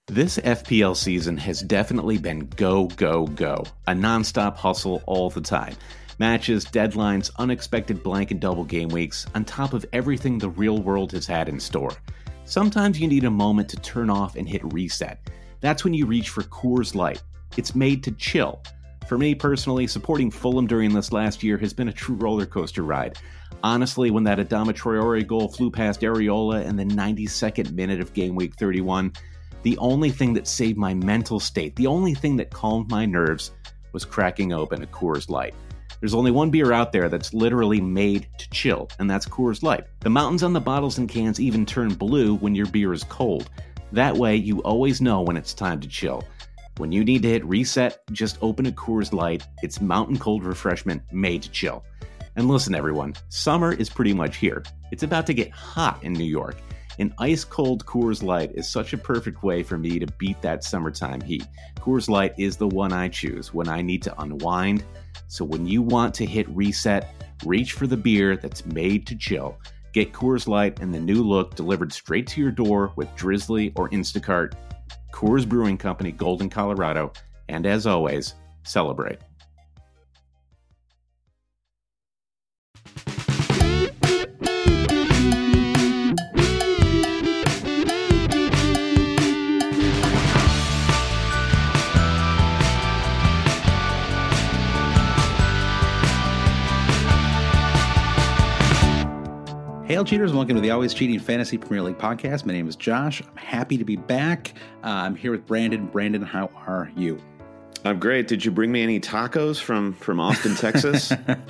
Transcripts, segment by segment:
This FPL season has definitely been go, go, go. A nonstop hustle all the time. Matches, deadlines, unexpected blank and double game weeks, on top of everything the real world has had in store. Sometimes you need a moment to turn off and hit reset. That's when you reach for Coors Light. It's made to chill. For me personally, supporting Fulham during this last year has been a true roller coaster ride. Honestly, when that Adama Traore goal flew past Areola in the 92nd minute of game week 31, the only thing that saved my mental state, the only thing that calmed my nerves, was cracking open a Coors Light. There's only one beer out there that's literally made to chill, and that's Coors Light. The mountains on the bottles and cans even turn blue when your beer is cold. That way, you always know when it's time to chill. When you need to hit reset, just open a Coors Light. It's mountain cold refreshment made to chill. And listen, everyone, summer is pretty much here. It's about to get hot in New York. An ice-cold Coors Light is such a perfect way for me to beat that summertime heat. Coors Light is the one I choose when I need to unwind. So when you want to hit reset, reach for the beer that's made to chill. Get Coors Light and the new look delivered straight to your door with Drizzly or Instacart. Coors Brewing Company, Golden, Colorado. And as always, celebrate. Hail cheaters, welcome to the Always Cheating Fantasy Premier League podcast. My name is Josh. I'm happy to be back. I'm here with Brandon. Brandon, how are you? I'm great. Did you bring me any tacos from Austin, Texas?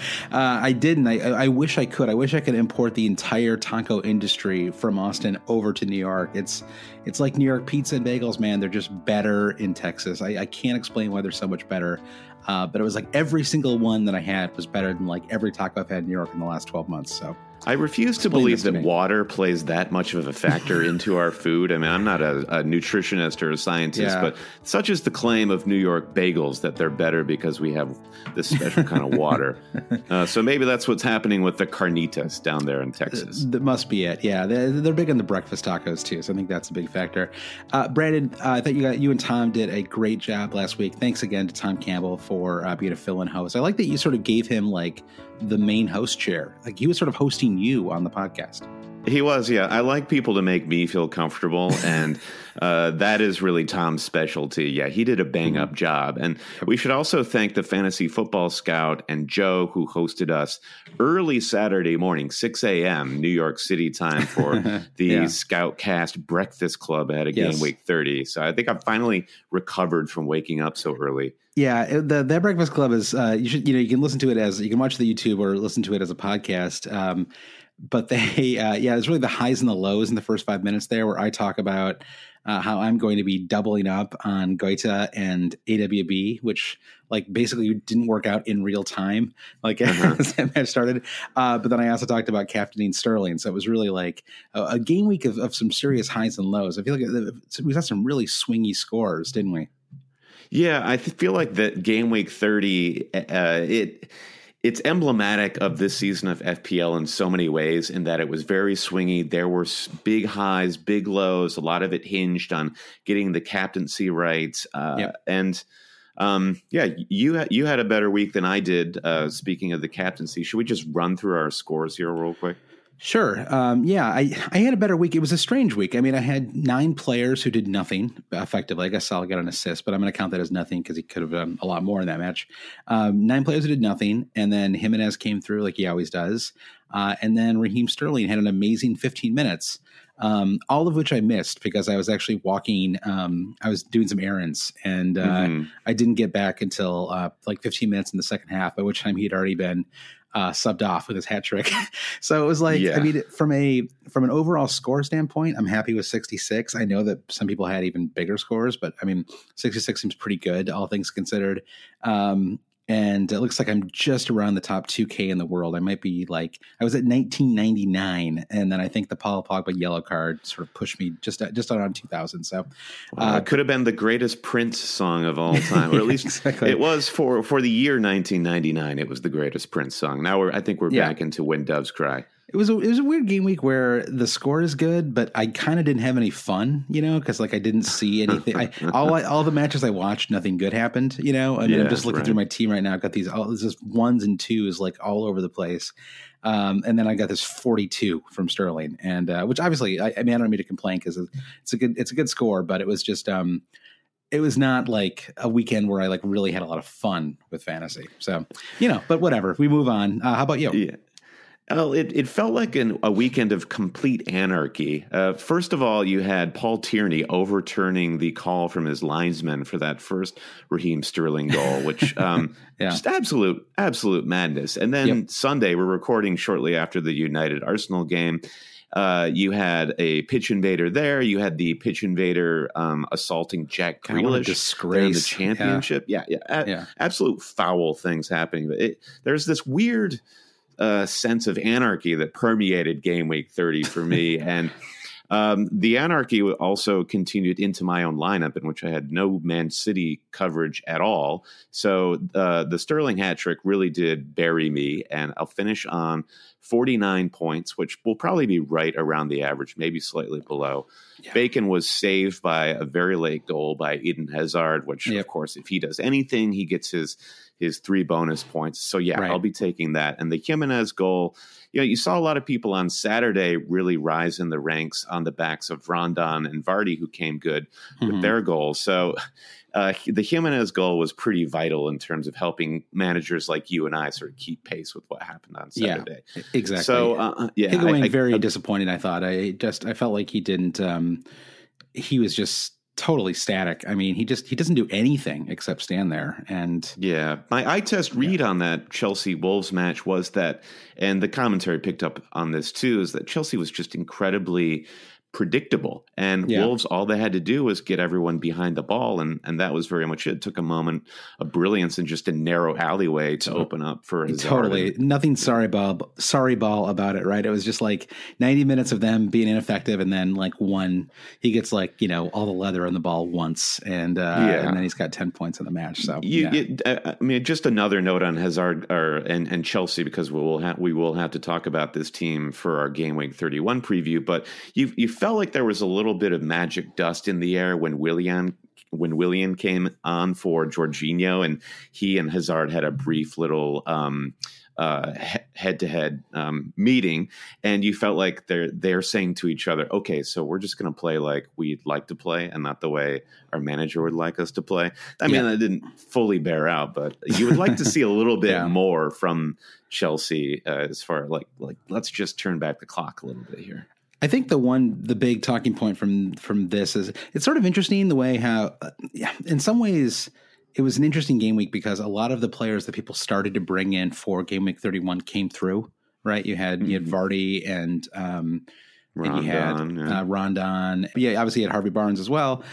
I didn't. I wish I could. I wish I could import the entire taco industry from Austin over to New York. It's like New York pizza and bagels, man. They're just better in Texas. I can't explain why they're so much better. But it was like every single one that I had was better than like every taco I've had in New York in the last 12 months. So I refuse to believe that water plays that much of a factor into our food. I mean, I'm not a nutritionist or a scientist, but such is the claim of New York bagels that they're better because we have this special kind of water. So maybe that's what's happening with the carnitas down there in Texas. That must be it. Yeah, they're big on the breakfast tacos too, so I think that's a big factor. Brandon, I thought you and Tom did a great job last week. Thanks again to Tom Campbell for being a fill-in host. I like that you sort of gave him like the main host chair. Like he was sort of hosting you on the podcast. He was, yeah. I like people to make me feel comfortable, and that is really Tom's specialty. Yeah, he did a bang-up job. And we should also thank the Fantasy Football Scout and Joe, who hosted us early Saturday morning, 6 a.m. New York City time for the Scoutcast Breakfast Club ahead of Game Week 30. So I think I've finally recovered from waking up so early. Yeah, that Breakfast Club is you can listen to it as you can watch the YouTube or listen to it as a podcast. But it's really the highs and the lows in the first 5 minutes there, where I talk about how I'm going to be doubling up on Goita and AWB, which like basically didn't work out in real time, like as that match started. But then I also talked about captaining Sterling, so it was really like a game week of some serious highs and lows. I feel like we got some really swingy scores, didn't we? Yeah, I feel like that game week 30, it's emblematic of this season of FPL in so many ways, in that it was very swingy. There were big highs, big lows. A lot of it hinged on getting the captaincy right. And you had a better week than I did. Speaking of the captaincy, should we just run through our scores here real quick? Sure. I had a better week. It was a strange week. I mean, I had 9 players who did nothing effectively. I guess Salah got an assist, but I'm going to count that as nothing because he could have done a lot more in that match. 9 players who did nothing, and then Jimenez came through like he always does. And then Raheem Sterling had an amazing 15 minutes, all of which I missed because I was actually walking. I was doing some errands, and I didn't get back until like 15 minutes in the second half, by which time he had already been subbed off with his hat trick. So it was like, I mean, from an overall score standpoint, I'm happy with 66. I know that some people had even bigger scores, but I mean, 66 seems pretty good, all things considered. And it looks like I'm just around the top 2K in the world. I might be like, I was at 1999, and then I think the Paul Pogba yellow card sort of pushed me just around 2000. So it could have been the greatest Prince song of all time, or at least it was for the year 1999. It was the greatest Prince song. Now I think we're back into When Doves Cry. It was a weird game week where the score is good, but I kind of didn't have any fun, because like I didn't see anything. All the matches I watched, nothing good happened, I mean, I'm just looking through my team right now. I've got these just ones and twos like all over the place. And then I got this 42 from Sterling, and which obviously, I mean, I don't mean to complain because it's a good score, but it was just it was not like a weekend where I like really had a lot of fun with fantasy. So but whatever. We move on. How about you? Yeah. Well, it felt like a weekend of complete anarchy. First of all, you had Paul Tierney overturning the call from his linesman for that first Raheem Sterling goal, which just absolute madness. And then Sunday, we're recording shortly after the United Arsenal game. You had a pitch invader there. You had the pitch invader assaulting Jack Grealish in the championship. Yeah. Absolute foul things happening. But there's this weird sense of anarchy that permeated game week 30 for me. And the anarchy also continued into my own lineup, in which I had no Man City coverage at all. So the Sterling hat trick really did bury me, and I'll finish on 49 points, which will probably be right around the average, maybe slightly below. Yeah. Bacon was saved by a very late goal by Eden Hazard, which, of course, if he does anything, he gets his 3 bonus points. So, I'll be taking that. And the Jimenez goal, you saw a lot of people on Saturday really rise in the ranks on the backs of Rondon and Vardy, who came good with their goals. So the Jimenez goal was pretty vital in terms of helping managers like you and I sort of keep pace with what happened on Saturday. Yeah, exactly. So, Higuain very disappointed, I thought. I felt like he didn't he was just totally static. I mean, he doesn't do anything except stand there. And my eye test read on that Chelsea Wolves match was that, and the commentary picked up on this too, is that Chelsea was just incredibly predictable, and Wolves, all they had to do was get everyone behind the ball, and that was very much it. It took a moment of brilliance in just a narrow alleyway to open up for Hazard. Totally nothing sorry ball about it, right? It was just like 90 minutes of them being ineffective, and then like he gets like all the leather on the ball once, and then he's got 10 points in the match. So I mean, just another note on Hazard and Chelsea, because we will have to talk about this team for our Game Week 31 preview, but you felt like there was a little bit of magic dust in the air when Willian came on for Jorginho, and he and Hazard had a brief little head-to-head meeting, and you felt like they're saying to each other, okay, so we're just going to play like we'd like to play and not the way our manager would like us to play. I mean, that didn't fully bear out, but you would like to see a little bit more from Chelsea as far like let's just turn back the clock a little bit here. I think the big talking point from this is it's sort of interesting the way how, in some ways, it was an interesting game week because a lot of the players that people started to bring in for Game Week 31 came through, right? You had Vardy and Rondon, and you had Rondon. Yeah, obviously you had Harvey Barnes as well.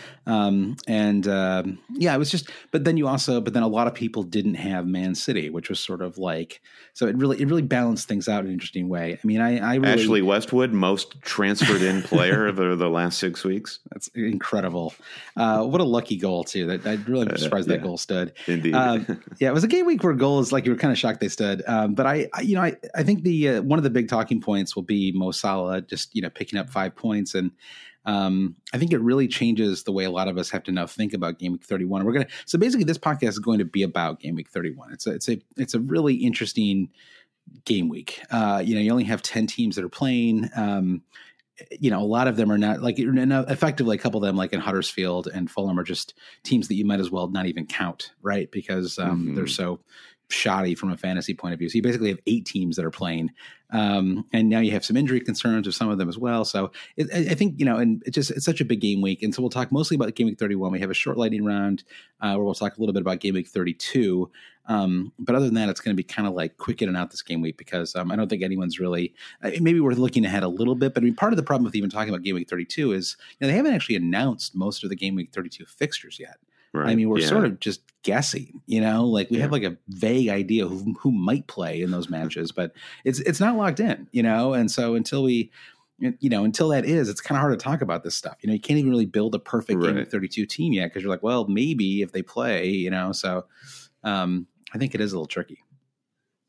It was just, but then a lot of people didn't have Man City, which was sort of like, so it really balanced things out in an interesting way. I mean, I really, Ashley Westwood, most transferred in player of the last 6 weeks. That's incredible. What a lucky goal too. That really surprised that goal stood. Indeed. It was a game week where goals, like you were kind of shocked they stood. But I think the one of the big talking points will be Mo Salah just picking up 5 points, and I think it really changes the way a lot of us have to now think about Game Week 31. So basically this podcast is going to be about Game Week 31. It's a really interesting game week. You only have 10 teams that are playing. A lot of them are not like effectively a couple of them, like in Huddersfield and Fulham, are just teams that you might as well not even count, right? Because they're so shoddy from a fantasy point of view. So you basically have 8 teams that are playing. And now you have some injury concerns with some of them as well. So I think, and it's such a big game week. And so we'll talk mostly about Game Week 31. We have a short lightning round where we'll talk a little bit about Game Week 32. But other than that, it's going to be kind of like quick in and out this game week because I don't think anyone's really, maybe we're looking ahead a little bit, but I mean, part of the problem with even talking about Game Week 32 is they haven't actually announced most of the Game Week 32 fixtures yet. Right. I mean, we're sort of just guessing, we have like a vague idea who might play in those matches, but it's not locked in, and so until that is, it's kind of hard to talk about this stuff. You can't even really build a perfect Game Week 32 team yet because you're like, well, maybe if they play, so I think it is a little tricky.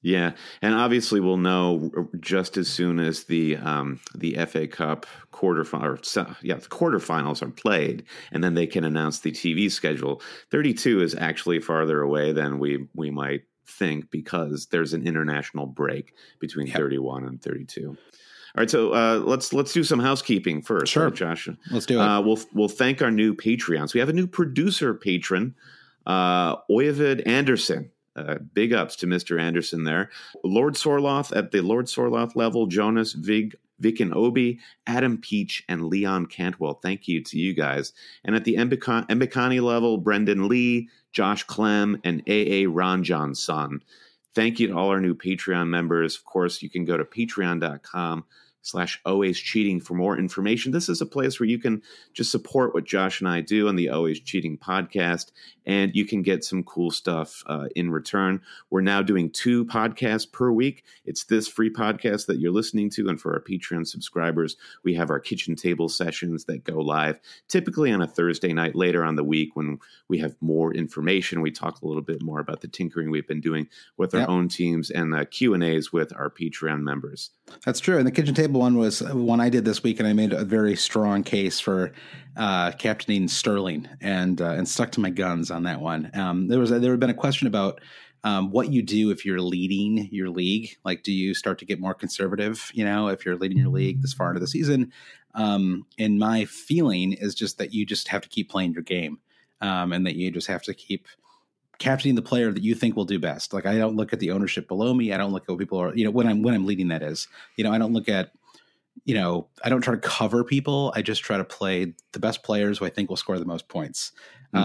Yeah, and obviously we'll know just as soon as the FA Cup the quarterfinals are played, and then they can announce the TV schedule. 32 is actually farther away than we might think because there's an international break between 31 and 32. All right, so let's do some housekeeping first. Sure, right, Josh. Let's do it. We'll thank our new Patreons. We have a new producer patron, Oyvind Anderson. Big ups to Mr. Anderson there. Lord Sorloth at the Lord Sorloth level, Jonas, Vic and Obi, Adam Peach, and Leon Cantwell. Thank you to you guys. And at the Mbekani level, Brendan Lee, Josh Clem, and AA Ranjan's son. Thank you to all our new Patreon members. Of course, you can go to patreon.com/Always Cheating for more information. This is a place where you can just support what Josh and I do on the Always Cheating podcast, and you can get some cool stuff in return. We're now doing 2 podcasts per week. It's this free podcast that you're listening to, and for our Patreon subscribers, we have our kitchen table sessions that go live typically on a Thursday night later on the week when we have more information. We talk a little bit more about the tinkering we've been doing with our own teams and Q&As with our Patreon members. That's true. And the kitchen table one was one I did this week, and I made a very strong case for captaining Sterling and stuck to my guns on that one. There had been a question about what you do if you're leading your league. Like, do you start to get more conservative, if you're leading your league this far into the season? And my feeling is just that you just have to keep playing your game, and that you just have to keep captaining the player that you think will do best. Like, I don't look at the ownership below me. I don't look at what people are, when I'm leading, that is, I don't look at, I don't try to cover people. I just try to play the best players who I think will score the most points.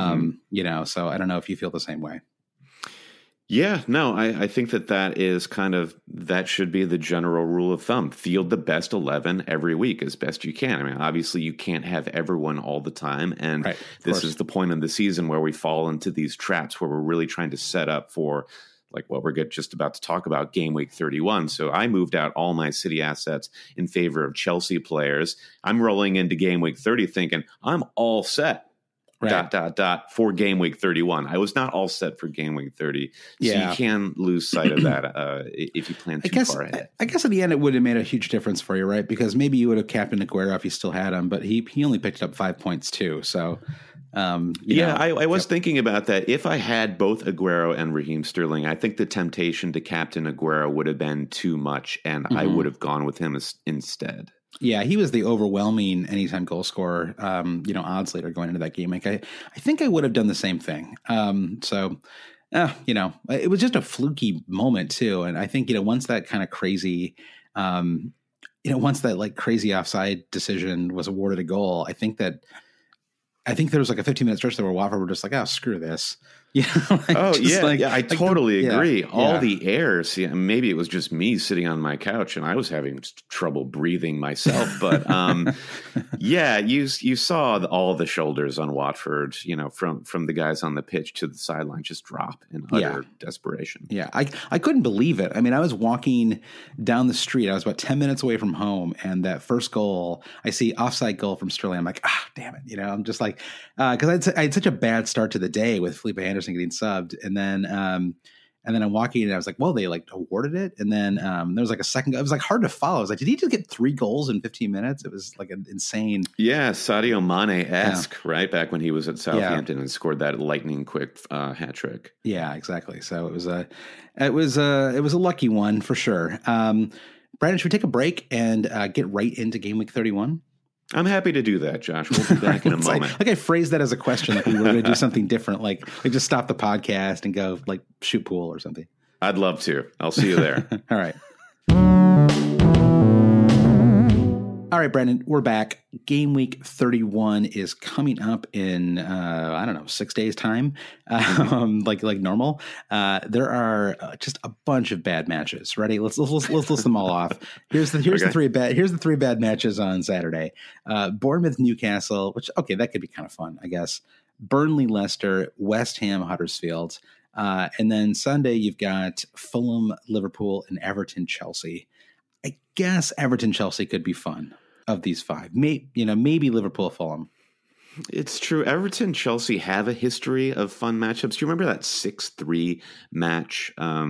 So I don't know if you feel the same way. Yeah, no, I think that is that should be the general rule of thumb. Field the best 11 every week as best you can. I mean, obviously you can't have everyone all the time. And this is the point in the season where we fall into these traps where we're really trying to set up for like what we're just about to talk about, game week 31. So I moved out all my City assets in favor of Chelsea players. I'm rolling into game week 30 thinking I'm all set. For game week 31. I was not all set for game week 30. So you can lose sight of that if you plan too far ahead. I guess in the end it would have made a huge difference for you, right? Because maybe you would have captained Aguero if you still had him, but he only picked up 5 points too. So I was thinking about that. If I had both Aguero and Raheem Sterling, I think the temptation to captain Aguero would have been too much, and I would have gone with him instead. Yeah, he was the overwhelming anytime goal scorer, odds leader going into that game. Like I think I would have done the same thing. It was just a fluky moment too. And I think, once that kind of crazy, once that like crazy offside decision was awarded a goal, I think there was like a 15-minute stretch there where Watford were just like, oh, screw this. I totally agree. All the airs. Yeah, maybe it was just me sitting on my couch and I was having trouble breathing myself. But you saw all the shoulders on Watford, from the guys on the pitch to the sideline just drop in utter desperation. Yeah, I couldn't believe it. I mean, I was walking down the street. I was about 10 minutes away from home, and that first goal, I see offside goal from Sterling. I'm like, damn it. I'm just like, because I had such a bad start to the day with Felipe Anderson getting subbed, and then I'm walking and I was like, well, they like awarded it, and then there was like a second. It was like hard to follow. I was like, did he just get 3 goals in 15 minutes? It was like an insane. Yeah, Sadio Mane-esque, right back when he was at Southampton and scored that lightning quick hat trick. Yeah, exactly. So it was a lucky one for sure. Brandon, should we take a break and get right into game week 31? I'm happy to do that, Josh. We'll be back in a moment. Like I phrased that as a question, like we were going to do something different, like just stop the podcast and go like shoot pool or something. I'd love to. I'll see you there. All right. All right, Brandon, we're back. Game week 31 is coming up in, 6 days time, like normal. There are just a bunch of bad matches. Ready? Let's list them all off. Here's the 3 bad matches on Saturday. Bournemouth, Newcastle, which, that could be kind of fun, I guess. Burnley, Leicester, West Ham, Huddersfield. And then Sunday, you've got Fulham, Liverpool, and Everton, Chelsea. I guess Everton Chelsea could be fun of these 5. Maybe Liverpool Fulham. It's true. Everton Chelsea have a history of fun matchups. Do you remember that 6-3 match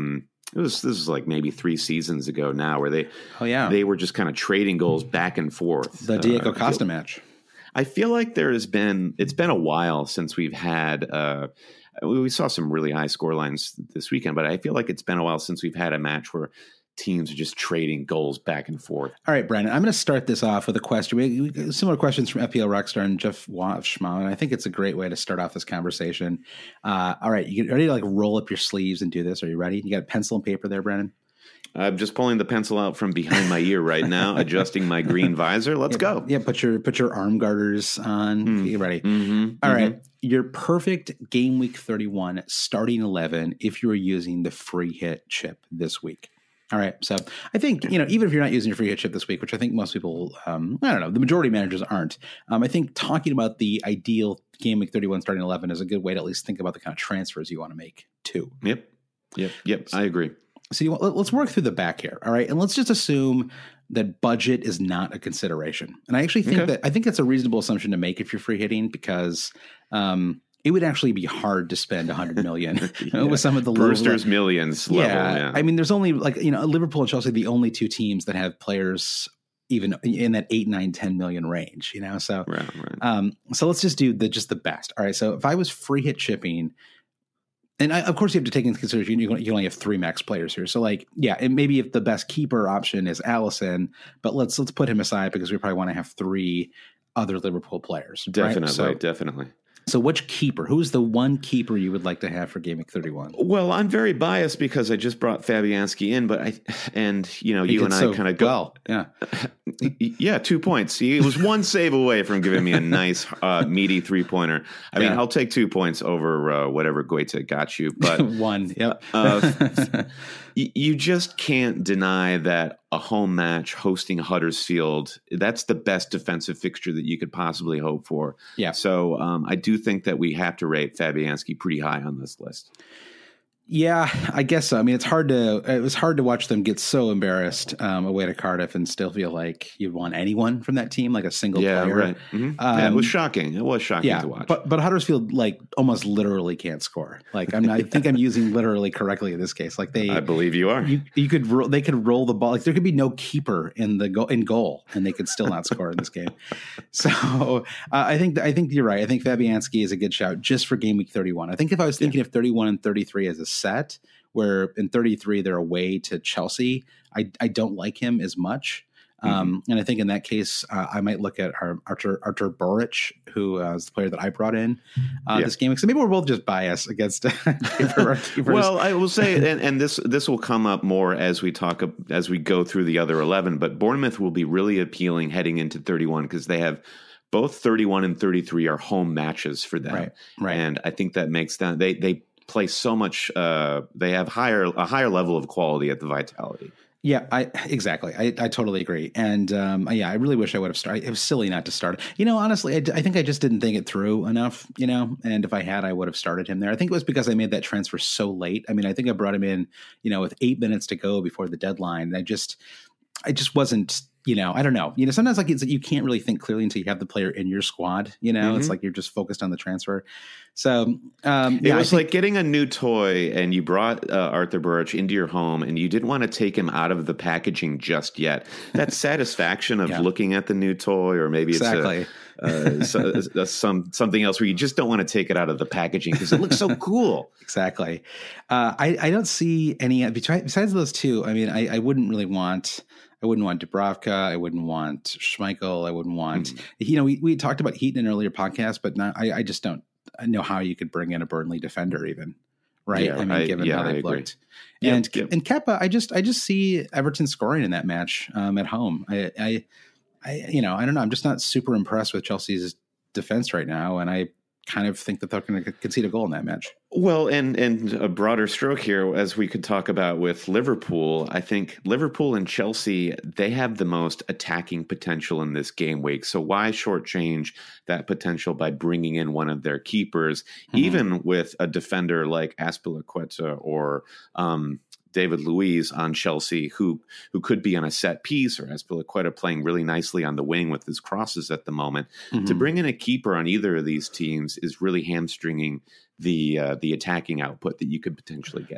This is like maybe 3 seasons ago now, where they were just kind of trading goals back and forth. The Diego Costa match. I feel like it's been a while since we've had. We saw some really high score lines this weekend, but I feel like it's been a while since we've had a match where teams are just trading goals back and forth. All right, Brandon, I'm going to start this off with a question. We similar questions from FPL Rockstar and Jeff Schma, and I think it's a great way to start off this conversation. All right, you ready to like roll up your sleeves and do this? Are you ready? You got a pencil and paper there, Brandon? I'm just pulling the pencil out from behind my ear right now, adjusting my green visor. Let's go. Yeah, put your arm garters on. You ready? All right. Your perfect game week 31 starting 11 if you were using the free hit chip this week. All right. So I think, even if you're not using your free hit chip this week, which I think most people, I don't know, the majority of managers aren't. I think talking about the ideal game week 31 starting 11 is a good way to at least think about the kind of transfers you want to make too. Yep. I agree. So let's work through the back here. All right. And let's just assume that budget is not a consideration. And I actually think that's a reasonable assumption to make if you're free hitting, because it would actually be hard to spend $100 million with some of the Brewster's millions level. Yeah. I mean, there's only Liverpool and Chelsea, the only two teams that have players even in that 8, 9, 10 million range, So, right. So let's just do the best. All right. So if I was free hit shipping, and of course you have to take into consideration you only have 3 max players here. So and maybe if the best keeper option is Alisson, but let's put him aside because we probably want to have 3 other Liverpool players. Definitely. So who's the one keeper you would like to have for Game Week 31? Well, I'm very biased because I just brought Fabianski in, but you and I kind of go. Yeah. Yeah, 2 points. He was one save away from giving me a nice, meaty 3-pointer. I mean, I'll take 2 points over whatever Guaita got you, but one. Yep. You just can't deny that a home match hosting Huddersfield, that's the best defensive fixture that you could possibly hope for. Yeah. So I do think that we have to rate Fabianski pretty high on this list. Yeah, I guess so. I mean, it was hard to watch them get so embarrassed away to Cardiff and still feel like you'd want anyone from that team, like a single player. Yeah, right. It was shocking. It was shocking to watch. But Huddersfield almost literally can't score. I think I'm using literally correctly in this case. I believe you are. They could roll the ball. There could be no keeper in goal, and they could still not score in this game. So I think you're right. I think Fabianski is a good shout just for game week 31. I think if I was thinking of 31 and 33 as a set, where in 33 they're away to Chelsea, I don't like him as much. And I think in that case, I might look at Artur Boric, who is the player that I brought in this game. So maybe we're both just biased against our keepers. Well, I will say, and this will come up more as we go through the other 11, but Bournemouth will be really appealing heading into 31 because they have both 31 and 33 are home matches for them. Right. And I think that makes them, they play so much, they have a higher level of quality at the Vitality. Yeah, exactly. I totally agree. And I really wish I would have started. It was silly not to start. Honestly, I think I just didn't think it through enough, and if I had, I would have started him there. I think it was because I made that transfer so late. I mean, I think I brought him in, with 8 minutes to go before the deadline. I just wasn't, I don't know. Sometimes it's like you can't really think clearly until you have the player in your squad. It's like you're just focused on the transfer. So it was like getting a new toy, and you brought Artur Boric into your home, and you didn't want to take him out of the packaging just yet. That satisfaction of looking at the new toy, or maybe it's something else where you just don't want to take it out of the packaging because it looks so cool. Exactly. I don't see any besides those two. I mean, I wouldn't want Dubravka. I wouldn't want Schmeichel. I wouldn't want, we talked about Heaton in an earlier podcast, but now I just don't know how you could bring in a Burnley defender even. Right. Yeah, given how they've looked. And Kepa, I just see Everton scoring in that match at home. I don't know. I'm just not super impressed with Chelsea's defense right now. And I kind of think that they're going to concede a goal in that match. Well, and a broader stroke here, as we could talk about with Liverpool, I think Liverpool and Chelsea, they have the most attacking potential in this game week. So why shortchange that potential by bringing in one of their keepers, even with a defender like Azpilicueta or David Luiz on Chelsea, who could be on a set piece, or Azpilicueta playing really nicely on the wing with his crosses at the moment. To bring in a keeper on either of these teams is really hamstringing the attacking output that you could potentially get.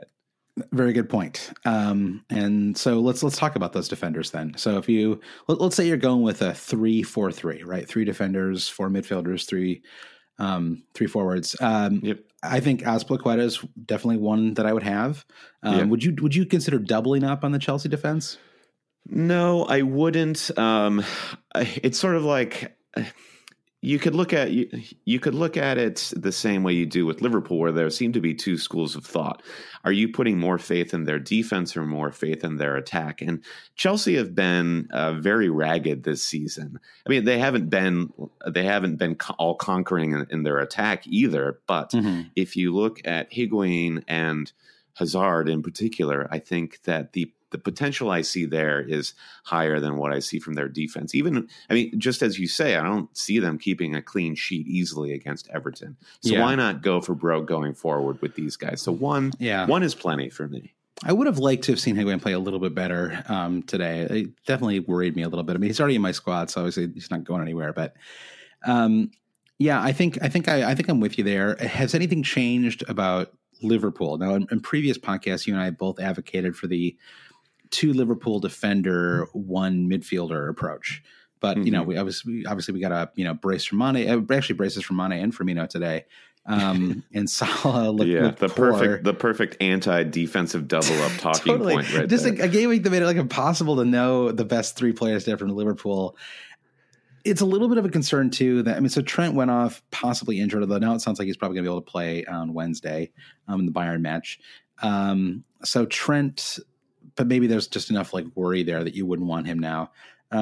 Very good point. And so let's talk about those defenders then. So if you let's say you're going with a 3-4-3, right? 3 defenders, 4 midfielders, 3 forwards. Yep. I think Azpilicueta is definitely one that I would have. Would you consider doubling up on the Chelsea defense? No, I wouldn't. It's sort of like you could look at it the same way you do with Liverpool, where there seem to be 2 schools of thought. Are you putting more faith in their defense or more faith in their attack? And Chelsea have been very ragged this season. I mean, they haven't been all conquering in their attack either. But if you look at Higuain and Hazard in particular, I think that the potential I see there is higher than what I see from their defense. Just as you say, I don't see them keeping a clean sheet easily against Everton. So why not go for broke going forward with these guys? So one is plenty for me. I would have liked to have seen Higuain play a little bit better today. It definitely worried me a little bit. I mean, he's already in my squad, so obviously he's not going anywhere. But I think I'm with you there. Has anything changed about Liverpool? Now, in previous podcasts, you and I both advocated for the 2 Liverpool defender, 1 midfielder approach. But, we obviously we got to, brace for Mane. Actually braces for Mane and Firmino today. And Salah looked poor. The perfect anti-defensive double up talking point right just there. A game week that made it impossible to know the best 3 players there from Liverpool. It's a little bit of a concern too so Trent went off possibly injured, although now it sounds like he's probably gonna be able to play on Wednesday in the Bayern match. So Trent, but maybe there's just enough worry there that you wouldn't want him now.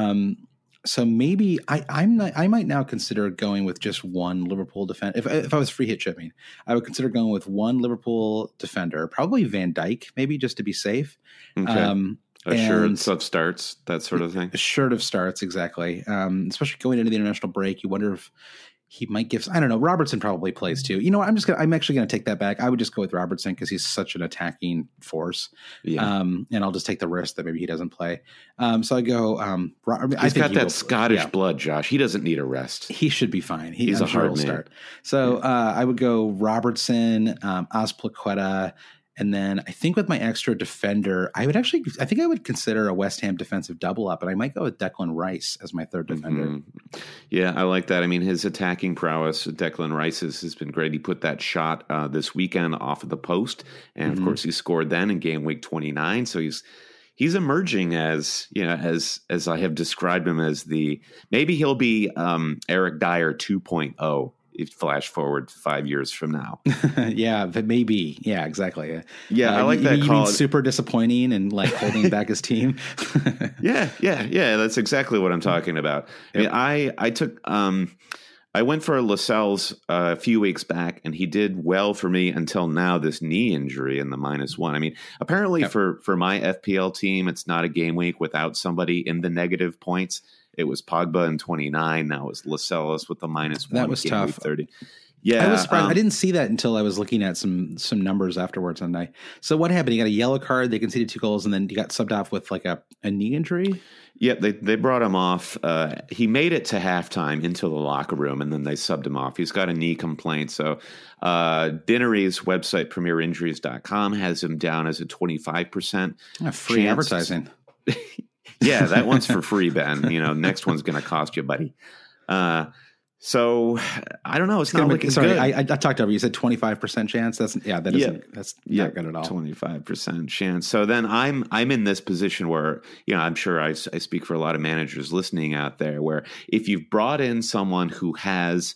So maybe I might now consider going with just 1 Liverpool defender. If I was free hit shipping, I would consider going with 1 Liverpool defender, probably Van Dijk, maybe just to be safe. Okay. A shirt of starts, that sort of thing. A shirt of starts, exactly. Especially going into the international break, you wonder if he might give. I don't know. Robertson probably plays too. You know what? I'm actually going to take that back. I would just go with Robertson because he's such an attacking force. Yeah. And I'll just take the risk that maybe he doesn't play. So I go. He's got that Scottish blood, Josh. He doesn't need a rest. He should be fine. He's a hard man. Start. So I would go Robertson, Azpilicueta. And then I think with my extra defender, I think I would consider a West Ham defensive double up, and I might go with Declan Rice as my 3rd defender. Mm-hmm. Yeah, I like that. I mean, his attacking prowess, Declan Rice's, has been great. He put that shot this weekend off of the post, and of course he scored then in game week 29. So he's emerging as as I have described him as maybe he'll be Eric Dyer 2.0. If flash forward 5 years from now. Yeah, but maybe. Yeah, exactly. Yeah, I like that. You mean super disappointing and holding back his team? Yeah. That's exactly what I'm talking about. Yep. I mean, I went for Lascelles a few weeks back, and he did well for me until now. This knee injury in the -1. I mean, apparently for my FPL team, it's not a game week without somebody in the negative points. It was Pogba in 29. Now it's Lascelles with the -1. That was tough. 30. Yeah, I was surprised. I didn't see that until I was looking at some numbers afterwards on night. So what happened? He got a yellow card. They conceded 2 goals, and then he got subbed off with a knee injury. Yeah, they brought him off. He made it to halftime into the locker room, and then they subbed him off. He's got a knee complaint. So Dinnery's website, premierinjuries.com, has him down as a 25% free advertising. Yeah, that one's for free, Ben. Next one's going to cost you, buddy. So I don't know. It's not looking good. I talked over. You said 25% chance. That's not good at all. 25% chance. So then I'm in this position where I'm sure I speak for a lot of managers listening out there, where if you've brought in someone who has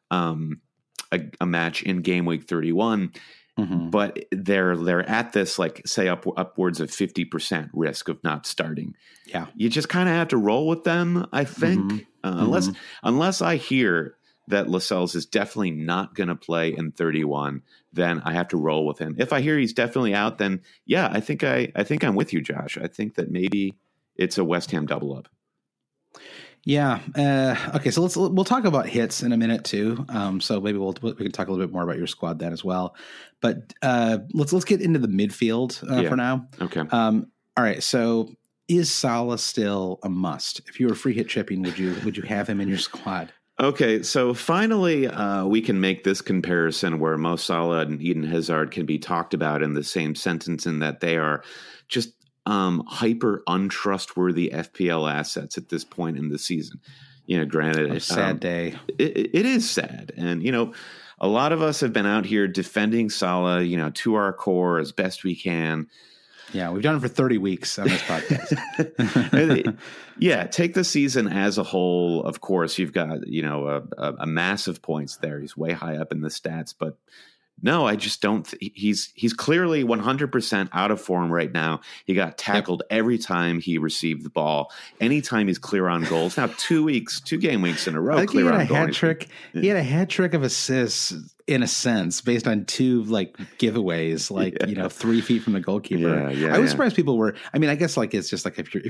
a match in game week 31. Mm-hmm. But they're at this say upwards of 50% risk of not starting. Yeah, you just kind of have to roll with them, I think, unless I hear that Lascelles is definitely not going to play in 31, then I have to roll with him. If I hear he's definitely out, then yeah, I think I'm with you, Josh. I think that maybe it's a West Ham double up. Yeah. Okay. So we'll talk about hits in a minute too. So maybe we can talk a little bit more about your squad then as well. But let's get into the midfield for now. Okay. All right. So is Salah still a must? If you were free hit chipping, would you have him in your squad? Okay, so finally, we can make this comparison where Mo Salah and Eden Hazard can be talked about in the same sentence, in that they are just hyper untrustworthy FPL assets at this point in the season. Granted, a sad day. It is sad, and a lot of us have been out here defending Salah, to our core as best we can. Yeah, we've done it for 30 weeks on this podcast. Yeah, take the season as a whole. Of course, you've got, a massive points there. He's way high up in the stats, but no, I just don't. He's clearly 100% out of form right now. He got tackled every time he received the ball. Anytime he's clear on goals. Now 2 game weeks in a row. He had a hat trick. He had a hat trick of assists, in a sense, based on 2 giveaways, 3 feet from the goalkeeper. I was surprised people were. I mean, I guess it's just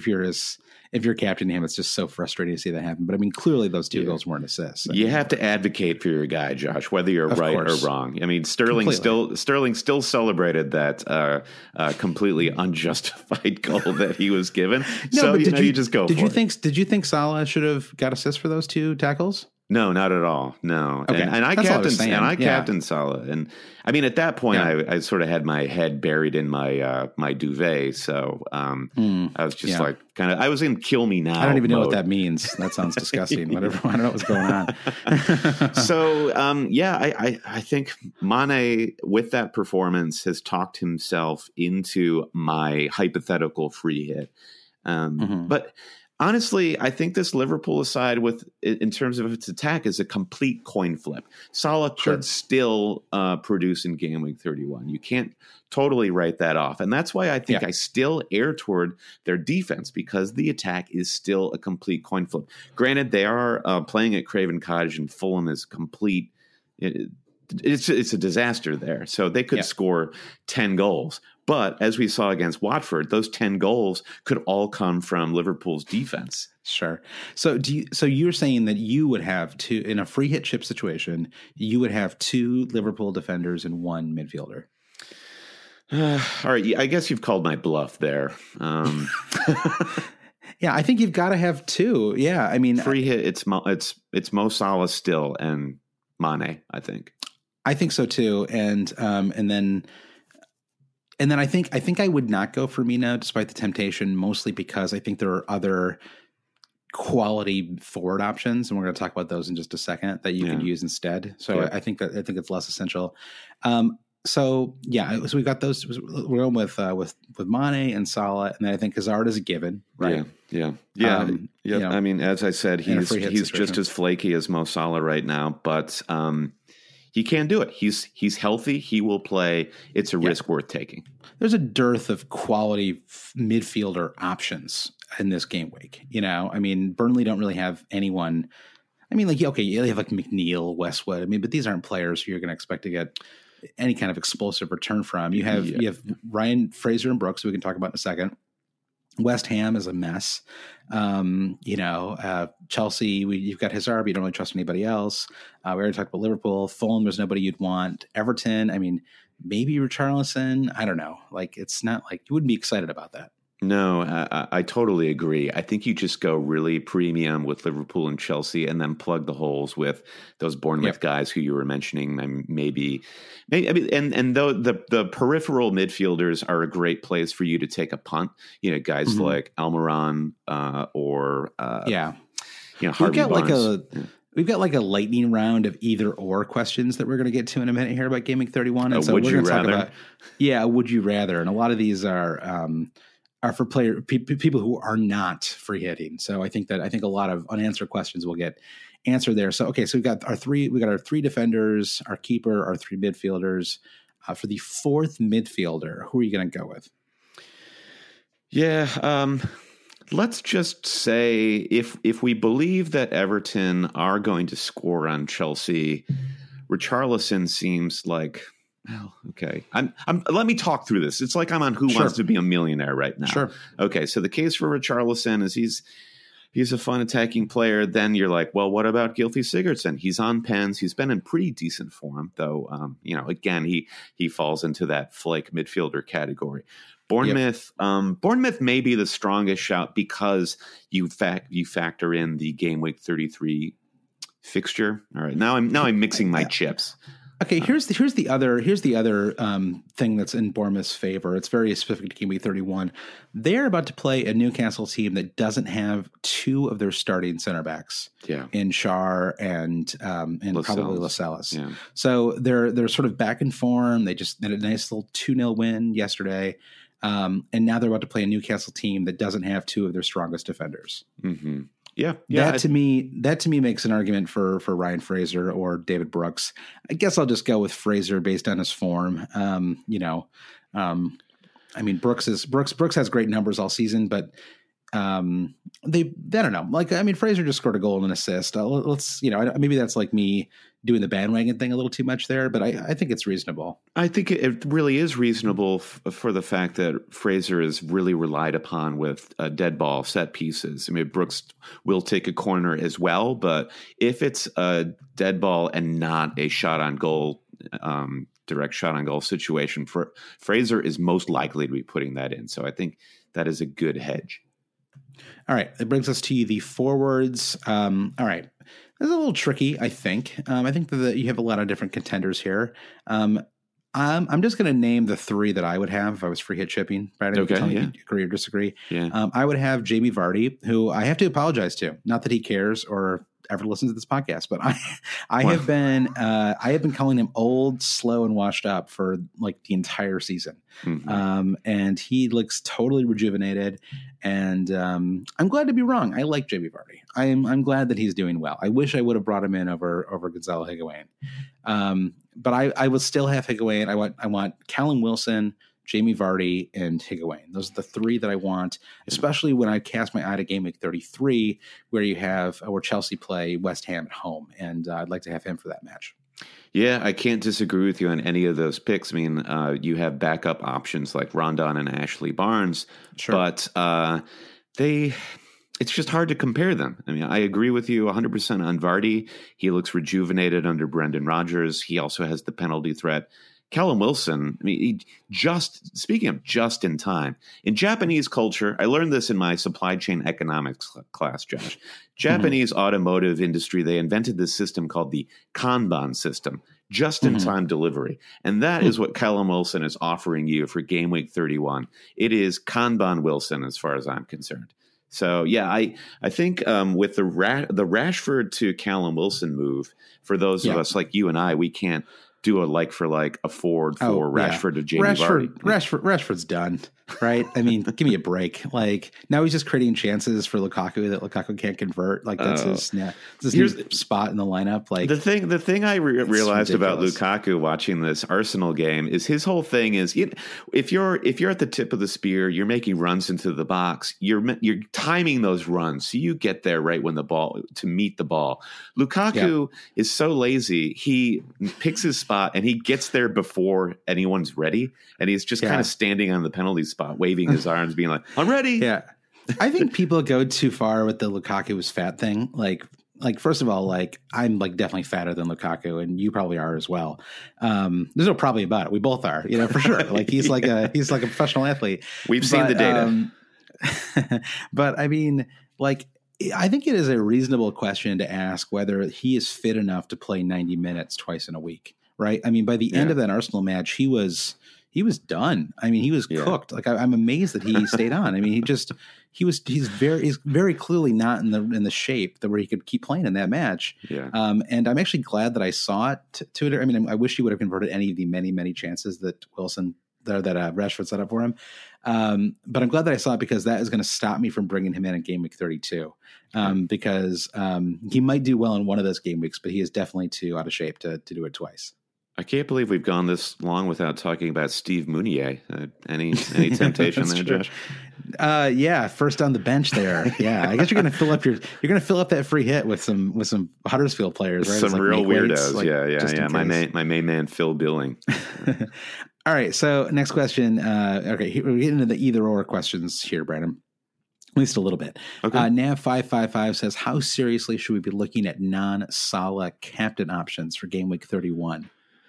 if you're captaining him, it's just so frustrating to see that happen. But I mean, clearly those 2 goals weren't assists. You have to advocate for your guy, Josh, whether you're right or wrong. I mean, Sterling still celebrated that completely unjustified goal that he was given. No, so but you just go. Did you think Salah should have got assists for those 2 tackles? No, not at all. No. Okay. And I captained Salah. And I mean, at that point, I sort of had my head buried in my my duvet. So I was just I was in kill me now. I don't even mode. know what that means. That sounds disgusting. Whatever. I don't know what's going on. So, I think Mane, with that performance, has talked himself into my hypothetical free hit. But honestly, I think this Liverpool side, in terms of its attack, is a complete coin flip. Salah could still produce in game week 31. You can't totally write that off. And that's why I think I still err toward their defense, because the attack is still a complete coin flip. Granted, they are playing at Craven Cottage, and Fulham is complete. It's a disaster there. So they could score 10 goals. But as we saw against Watford, those 10 goals could all come from Liverpool's defense. Sure. So you're saying that you would have 2 in a free hit chip situation, you would have 2 Liverpool defenders and 1 midfielder. All right. I guess you've called my bluff there. Yeah, I think you've got to have 2. Yeah. I mean, free hit. It's Mo Salah still and Mane, I think. I think so too. And then I think I would not go Firmino despite the temptation, mostly because I think there are other quality forward options, and we're going to talk about those in just a second, that you can use instead. So I think it's less essential. So we've got those. We're going with Mane and Salah, and then I think Hazard is a given, right? Yeah. I mean, as I said, he's just as flaky as Mo Salah right now, but he can do it. He's healthy. He will play. It's a risk worth taking. There's a dearth of quality midfielder options in this game week. I mean, Burnley don't really have anyone. I mean, they have McNeil, Westwood. I mean, but these aren't players who you're going to expect to get any kind of explosive return from. You have Ryan Fraser and Brooks, who we can talk about in a second. West Ham is a mess. Chelsea, you've got Hazard, but you don't really trust anybody else. We already talked about Liverpool. Fulham, there's nobody you'd want. Everton, I mean, maybe Richarlison. I don't know. It's not like you wouldn't be excited about that. No, I totally agree. I think you just go really premium with Liverpool and Chelsea, and then plug the holes with those Bournemouth guys who you were mentioning. I mean, maybe, and though the peripheral midfielders are a great place for you to take a punt. Guys like Almiron or Harvey We've got a lightning round of either or questions that we're going to get to in a minute here about Game Week 31. And so would we're you going to talk rather? about, would you rather? And a lot of these are for people who are not free hitting. So I think a lot of unanswered questions will get answered there. So, okay. So we got our 3 defenders, our keeper, our 3 midfielders. For the 4th midfielder, who are you going to go with? Yeah. Let's just say if we believe that Everton are going to score on Chelsea, Richarlison seems like, well, okay. Let me talk through this. It's like I'm on Who Wants to Be a Millionaire right now. Sure. Okay. So the case for Richarlison is he's a fun attacking player. Then you're like, well, what about Gylfi Sigurdsson? He's on pens. He's been in pretty decent form, though. Again, he falls into that flake midfielder category. Bournemouth, Bournemouth may be the strongest shout because you factor in the game week 33 fixture. All right, now I'm mixing my chips. Okay, here's the other thing that's in Bournemouth's favor. It's very specific to Game Week 31. They're about to play a Newcastle team that doesn't have two of their starting center backs. Yeah, in Schär and probably Lascelles. Yeah. So they're sort of back in form. They just had a nice little 2-0 win yesterday, and now they're about to play a Newcastle team that doesn't have two of their strongest defenders. Mm-hmm. Yeah. That to me makes an argument for Ryan Fraser or David Brooks. I guess I'll just go with Fraser based on his form. I mean, Brooks has great numbers all season, but I don't know. Like, I mean, Fraser just scored a goal and an assist. Let's, maybe that's like me doing the bandwagon thing a little too much there, but I think it's reasonable. I think it really is reasonable for the fact that Fraser is really relied upon with dead ball set pieces. I mean, Brooks will take a corner as well, but if it's a dead ball and not a shot on goal, direct shot on goal situation, Fraser is most likely to be putting that in. So I think that is a good hedge. All right. That brings us to the forwards. All right. This is a little tricky, I think. I think that you have a lot of different contenders here. I'm just going to name the three that I would have if I was free hit shipping. Brad, okay, tell me if you agree or disagree. Yeah. I would have Jamie Vardy, who I have to apologize to. Not that he cares or ever listens to this podcast, but I have been calling him old, slow, and washed up for like the entire season. Mm-hmm. And he looks totally rejuvenated. And I'm glad to be wrong. I like Jamie Vardy. I'm glad that he's doing well. I wish I would have brought him in over Gonzalo Higuain. But I would still have Higuain. I want Callum Wilson, Jamie Vardy, and Higuain. Those are the three that I want, especially when I cast my eye to Game Week 33, where Chelsea play West Ham at home, and I'd like to have him for that match. Yeah, I can't disagree with you on any of those picks. I mean, you have backup options like Rondon and Ashley Barnes, sure. But it's just hard to compare them. I mean, I agree with you 100% on Vardy. He looks rejuvenated under Brendan Rodgers. He also has the penalty threat. Callum Wilson, I mean, speaking of just in time, in Japanese culture, I learned this in my supply chain economics class, Josh. Japanese automotive industry, they invented this system called the Kanban system, just in time delivery. And that is what Callum Wilson is offering you for Game Week 31. It is Kanban Wilson as far as I'm concerned. So, yeah, I think with the Rashford to Callum Wilson move, for those of us like you and I, we can't do a like for like a forward for Rashford to Jamie Vardy. Rashford's done, right? I mean, give me a break. Like now he's just creating chances for Lukaku that Lukaku can't convert. Like that's his new spot in the lineup. Like the thing I realized about Lukaku watching this Arsenal game is his whole thing is if you're at the tip of the spear, you're making runs into the box. You're timing those runs so you get there right when to meet the ball. Lukaku is so lazy. He picks his spot and he gets there before anyone's ready, and he's just kind of standing on the penalty spot, waving his arms, being like, "I'm ready." Yeah, I think people go too far with the Lukaku was fat thing. Like first of all, like I'm like definitely fatter than Lukaku, and you probably are as well. There's no probably about it. We both are, for sure. Like he's like a professional athlete. We've seen the data, but I mean, like. I think it is a reasonable question to ask whether he is fit enough to play 90 minutes twice in a week. Right. I mean, by the end of that Arsenal match, he was done. I mean, he was cooked. Like I'm amazed that he stayed on. I mean, he's very clearly not in the shape that where he could keep playing in that match. Yeah. And I'm actually glad that I saw it to it. I mean, I wish he would have converted any of the many, many chances that Rashford set up for him. But I'm glad that I saw it because that is going to stop me from bringing him in Game Week 32. Because he might do well in one of those game weeks, but he is definitely too out of shape to do it twice. I can't believe we've gone this long without talking about Steve Mounier. Any temptation there, Josh? First on the bench there. Yeah, I guess you're going to fill up that free hit with some Huddersfield players, right? Some real weirdos. Yeah. My main man Phil Billing. All right. So next question. Okay, we're getting into the either or questions here, Brandon. At least a little bit. Okay. Nav555 says, how seriously should we be looking at non-Salah captain options for Game Week 31?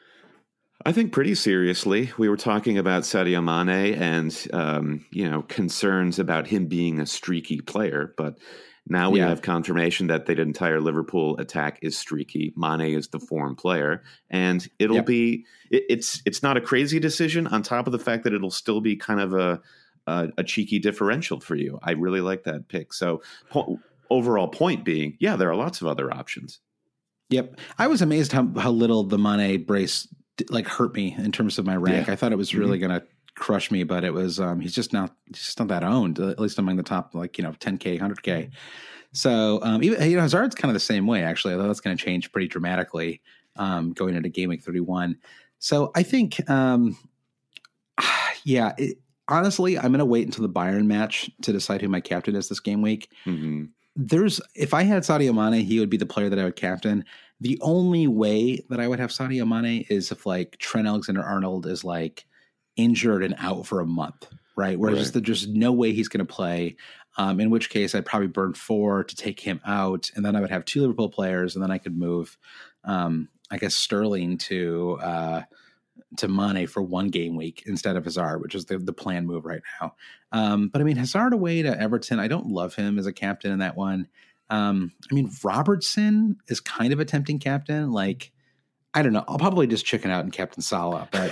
I think pretty seriously. We were talking about Sadio Mane and concerns about him being a streaky player, but Now we have confirmation that the entire Liverpool attack is streaky. Mane is the form player, and it'll be it's not a crazy decision. On top of the fact that it'll still be kind of a cheeky differential for you. I really like that pick. So overall point being, there are lots of other options. Yep, I was amazed how little the Mane brace hurt me in terms of my rank. I thought it was really going to crush me, but it was he's just not that owned, at least among the top 10K, 100K. So even Hazard's kind of the same way actually, although that's going to change pretty dramatically going into Game Week 31. So I think honestly, I'm going to wait until the Bayern match to decide who my captain is this game week. Mm-hmm. If I had Sadio Mane, he would be the player that I would captain. The only way that I would have Sadio Mane is if Trent Alexander-Arnold is injured and out for a month, right? Whereas there's no way he's going to play. In which case, I'd probably burn 4 to take him out, and then I would have 2 Liverpool players, and then I could move, Sterling to Mane for 1 game week instead of Hazard, which is the planned move right now. But Hazard away to Everton, I don't love him as a captain in that one. Robertson is kind of a tempting captain. I don't know. I'll probably just chicken out and captain Salah, but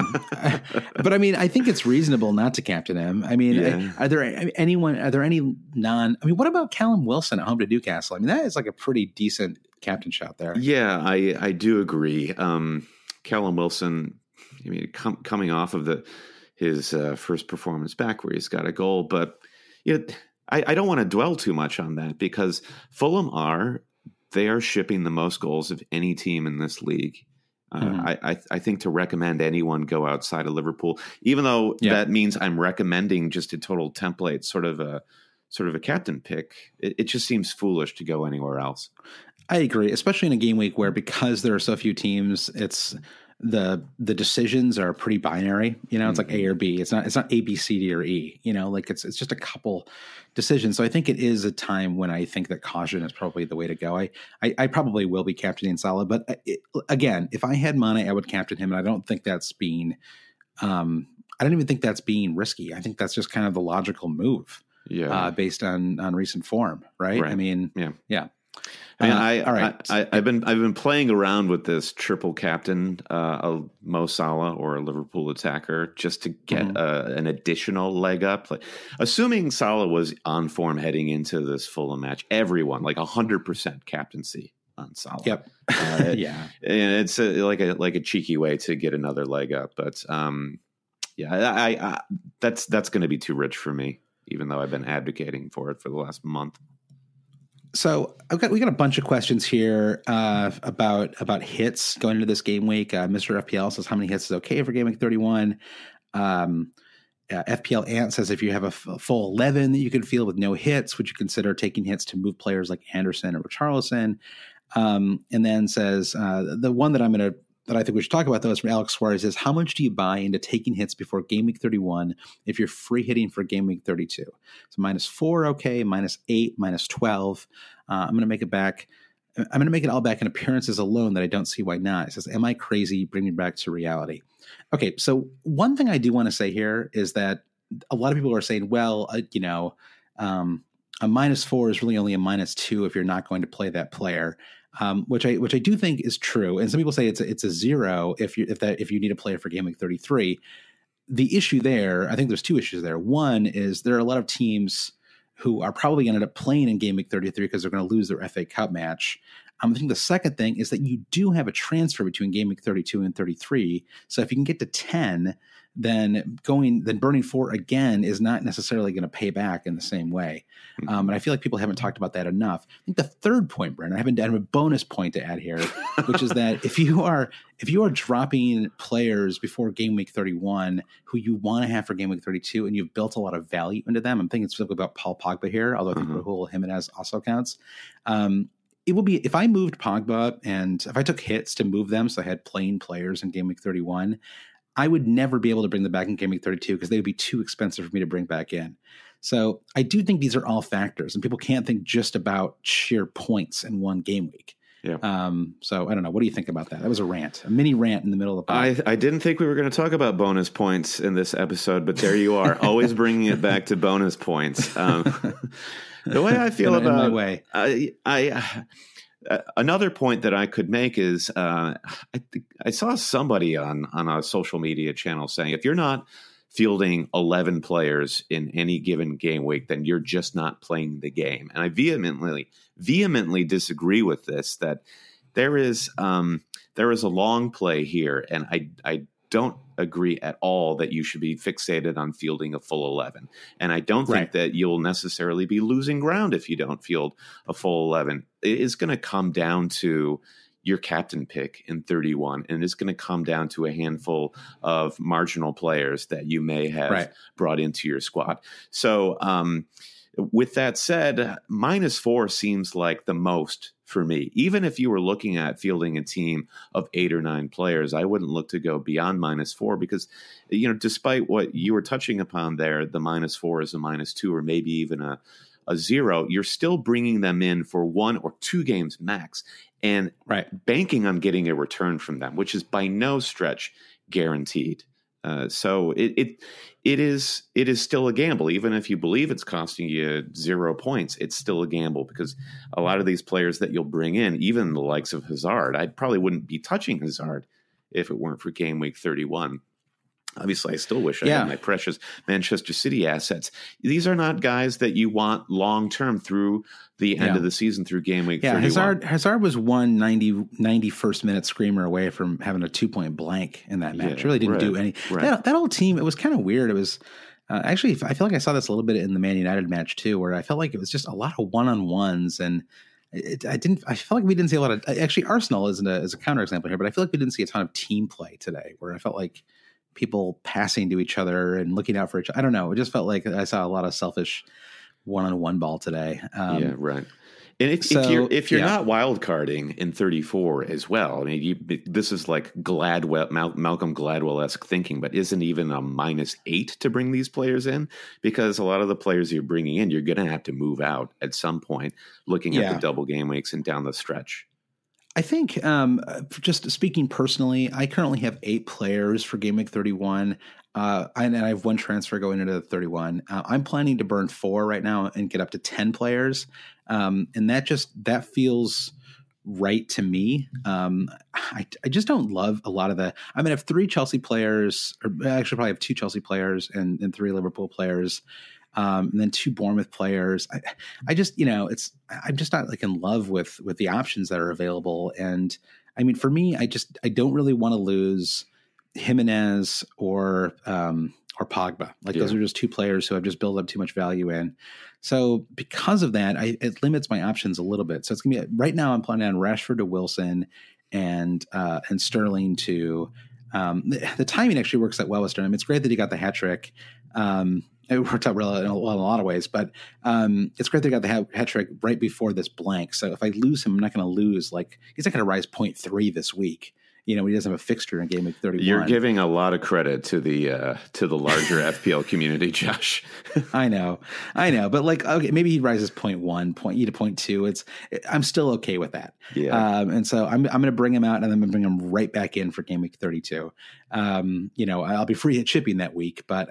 I think it's reasonable not to captain him. Are there any what about Callum Wilson at home to Newcastle? That is a pretty decent captain shot there. Yeah, I do agree. Callum Wilson, coming off of his first performance back where he's got a goal, but I don't want to dwell too much on that because Fulham they are shipping the most goals of any team in this league. I think to recommend anyone go outside of Liverpool, even though that means I'm recommending just a total template, sort of a captain pick. It just seems foolish to go anywhere else. I agree, especially in a game week where because there are so few teams, it's the decisions are pretty binary. It's like A or B. It's not A, B, C, D, or E. It's just a couple decisions. So I think it is a time when I think that caution is probably the way to go. I probably will be captaining Salah, but again, if I had Mane, I would captain him, and I don't think that's being. I don't even think that's being risky. I think that's just kind of the logical move. Based on recent form, right? Yeah. I've been playing around with this triple captain, a Mo Salah or a Liverpool attacker, just to get an additional leg up. Assuming Salah was on form heading into this Fulham match, everyone 100% captaincy on Salah. Yep. And it's like a cheeky way to get another leg up, but that's going to be too rich for me, even though I've been advocating for it for the last month. So we got a bunch of questions here about hits going into this game week. Mr. FPL says how many hits is okay for game week 31. FPL Ant says if you have a full 11 that you can field with no hits, would you consider taking hits to move players like Anderson or Richarlison? And then says the one that I think we should talk about, though, is from Alex Suarez, is how much do you buy into taking hits before game week 31 if you're free hitting for game week 32? So -4, okay, -8, -12. I'm going to make it back. I'm going to make it all back in appearances alone that I don't see why not. It says, am I crazy? Bring me back to reality. Okay, so one thing I do want to say here is that a lot of people are saying, well, a -4 is really only a -2 if you're not going to play that player. Which I do think is true, and some people say it's a 0 if you need a player for game week 33. The issue there, I think there's 2 issues there. One is there are a lot of teams who are probably going to end up playing in game week 33 because they're going to lose their FA Cup match. I think the second thing is that you do have a transfer between game week 32 and 33. So if you can get to 10, then burning 4 again is not necessarily going to pay back in the same way. And I feel like people haven't talked about that enough. I think the third point, Brent, I have a bonus point to add here, which is that if you are dropping players before game week 31 who you want to have for game week 32 and you've built a lot of value into them, I'm thinking specifically about Paul Pogba here, although I think Raul Jimenez also counts. It will be if I moved Pogba and if I took hits to move them, so I had playing players in game week 31, I would never be able to bring them back in game week 32 because they would be too expensive for me to bring back in. So I do think these are all factors, and people can't think just about sheer points in one game week. Yeah. So I don't know. What do you think about that? That was a mini rant in the middle of the podcast. I didn't think we were going to talk about bonus points in this episode, but there you are, always bringing it back to bonus points. The way I feel in my way. Another point that I could make is I saw somebody on a social media channel saying if you're not fielding 11 players in any given game week, then you're just not playing the game. And I vehemently disagree with this, that there is a long play here. And I don't agree at all that you should be fixated on fielding a full 11. And I don't think that you'll necessarily be losing ground if you don't field a full 11. It is going to come down to your captain pick in 31, and it's going to come down to a handful of marginal players that you may have brought into your squad. So with that said, -4 seems like the most for me. Even if you were looking at fielding a team of 8 or 9 players, I wouldn't look to go beyond -4 because, despite what you were touching upon there, the -4 is a -2 or maybe even a 0, you're still bringing them in for 1 or 2 games max and banking on getting a return from them, which is by no stretch guaranteed. So it is still a gamble. Even if you believe it's costing you 0 points, it's still a gamble because a lot of these players that you'll bring in, even the likes of Hazard, I probably wouldn't be touching Hazard if it weren't for game week 31. Obviously, I still wish I had my precious Manchester City assets. These are not guys that you want long-term through the end of the season, through game week 31. Hazard was 91st minute screamer away from having a 2-point blank in that match. Really didn't do any. That whole team, it was kind of weird. It was actually, I feel like I saw this a little bit in the Man United match too, where I felt like it was just a lot of one-on-ones and I felt like we didn't see a lot of, actually Arsenal is a counterexample here, but I feel like we didn't see a ton of team play today where I felt like people passing to each other and looking out for each other. I don't know. It just felt like I saw a lot of selfish one-on-one ball today. And if you're not wild carding in 34 as well, I mean, this is like Malcolm Gladwell-esque thinking, but isn't even a -8 to bring these players in? Because a lot of the players you're bringing in, you're going to have to move out at some point, looking at the double game weeks and down the stretch. I think, just speaking personally, I currently have 8 players for game week 31, and I have 1 transfer going into the 31. I'm planning to burn 4 right now and get up to 10 players, and that feels right to me. I just don't love a lot of the. I mean, I have 3 Chelsea players, or actually probably have 2 Chelsea players and 3 Liverpool players. And then 2 Bournemouth players. I just, I'm just not like in love with the options that are available. And I mean, for me, I don't really want to lose Jimenez or Pogba. Like those are just 2 players who I've just built up too much value in. So because of that, it limits my options a little bit. So it's gonna be right now. I'm planning on Rashford to Wilson and Sterling to. The timing actually works out well with Sterling. It's great that he got the hat trick. It worked out well in a lot of ways, but it's great they got the hat trick right before this blank. So if I lose him, I'm not going to lose. Like he's not going to rise 0.3 this week. He doesn't have a fixture in game week 31. You're giving a lot of credit to the larger FPL community, Josh. I know, but like, okay, maybe he rises 0.1, 0.2. I'm still okay with that. Yeah. And so I'm going to bring him out and then I'm going to bring him right back in for game week 32. I'll be free hit shipping that week, but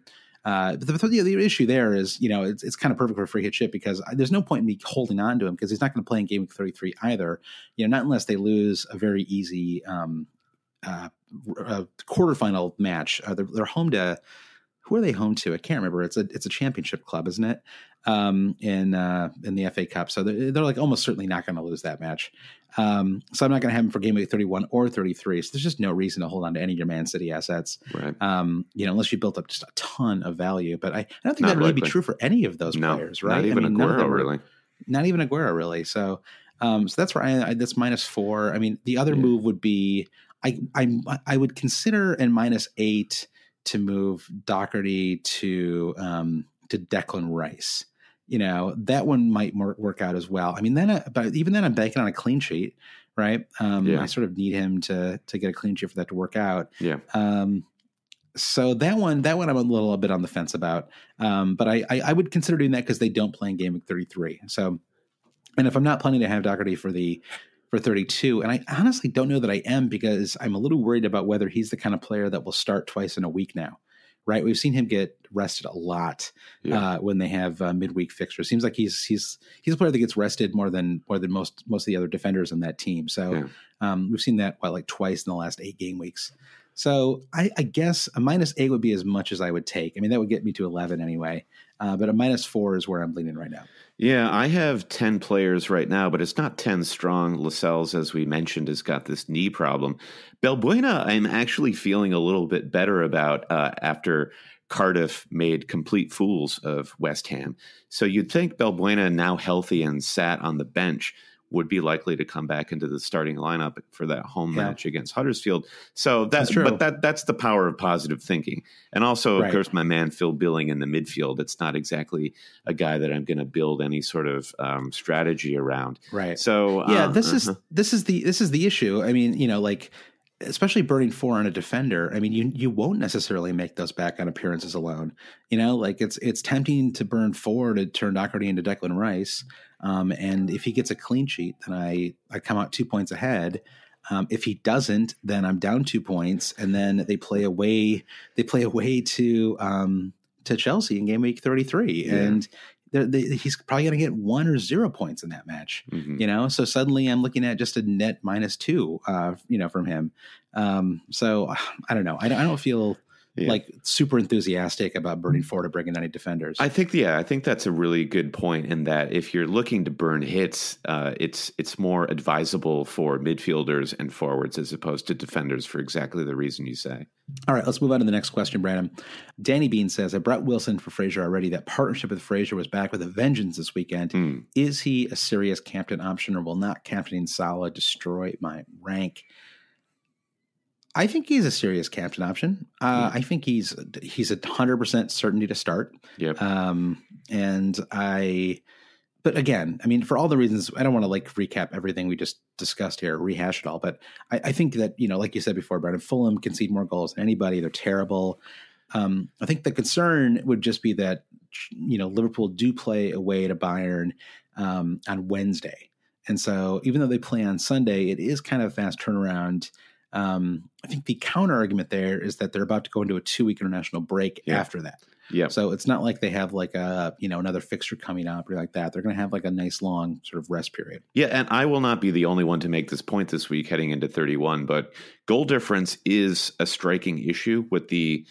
the issue there is, it's kind of perfect for a free hit ship because there's no point in me holding on to him because he's not going to play in game week 33 either. Not unless they lose a very easy quarterfinal match. They're home to. Who are they home to? I can't remember. It's a championship club, isn't it? In the FA Cup. So they're like almost certainly not going to lose that match. So I'm not going to have him for game week 31 or 33. So there's just no reason to hold on to any of your Man City assets. Right. Unless you built up just a ton of value. But I don't think that would really be true for any of those players, right? Not even Aguero, really. Not even Aguero, really. So that's where that's -4. I mean, the other move would be I would consider in -8 to move Doherty to Declan Rice. That one might work out as well. I mean, but even then I'm banking on a clean sheet, right? I sort of need him to get a clean sheet for that to work out. Yeah. So that one I'm a little bit on the fence about. But I would consider doing that because they don't play in game week 33. So, and if I'm not planning to have Doherty for 32, and I honestly don't know that I am because I'm a little worried about whether he's the kind of player that will start twice in a week now, right? We've seen him get rested a lot when they have midweek fixtures. Seems like he's a player that gets rested more than most of the other defenders on that team. So we've seen that like twice in the last 8 game weeks. So I guess a -8 would be as much as I would take. I mean, that would get me to 11 anyway. But a -4 is where I'm leaning right now. Yeah, I have 10 players right now, but it's not 10 strong. Lascelles, as we mentioned, has got this knee problem. Balbuena, I'm actually feeling a little bit better about after Cardiff made complete fools of West Ham. So you'd think Balbuena, now healthy and sat on the bench, would be likely to come back into the starting lineup for that home match against Huddersfield. So that's true. But that's the power of positive thinking. And also, of course, my man Phil Billing in the midfield. It's not exactly a guy that I'm going to build any sort of strategy around. Right. So this is the issue. I mean, like, especially burning 4 on a defender. I mean, you won't necessarily make those back on appearances alone. Like it's tempting to burn 4 to turn Doherty into Declan Rice. And if he gets a clean sheet, then I come out 2 points ahead. If he doesn't, then I'm down 2 points, and then they play away to Chelsea in game week 33, and he's probably going to get 1 or 0 points in that match. So suddenly I'm looking at just a net -2, from him. So I don't know. I don't feel like super enthusiastic about burning 4 to bring in any defenders. I think that's a really good point, in that if you're looking to burn hits, it's more advisable for midfielders and forwards as opposed to defenders for exactly the reason you say. All right, let's move on to the next question, Brandon. Danny Bean says, I brought Wilson for Fraser already. That partnership with Fraser was back with a vengeance this weekend. Is he a serious captain option, or will not captaining Salah destroy my rank? I think he's a serious captain option. I think he's 100% certainty to start. Yep. But again, I mean, for all the reasons, I don't want to recap everything we just discussed here, rehash it all. But I think that, like you said before, Brandon, Fulham concede more goals than anybody. They're terrible. I think the concern would just be that, Liverpool do play away to Bayern on Wednesday. And so even though they play on Sunday, it is kind of a fast turnaround. I think the counter argument there is that they're about to go into a 2-week international break after that. Yeah. So it's not like they have another fixture coming up or like that. They're going to have a nice long sort of rest period. Yeah. And I will not be the only one to make this point this week heading into 31, but goal difference is a striking issue with the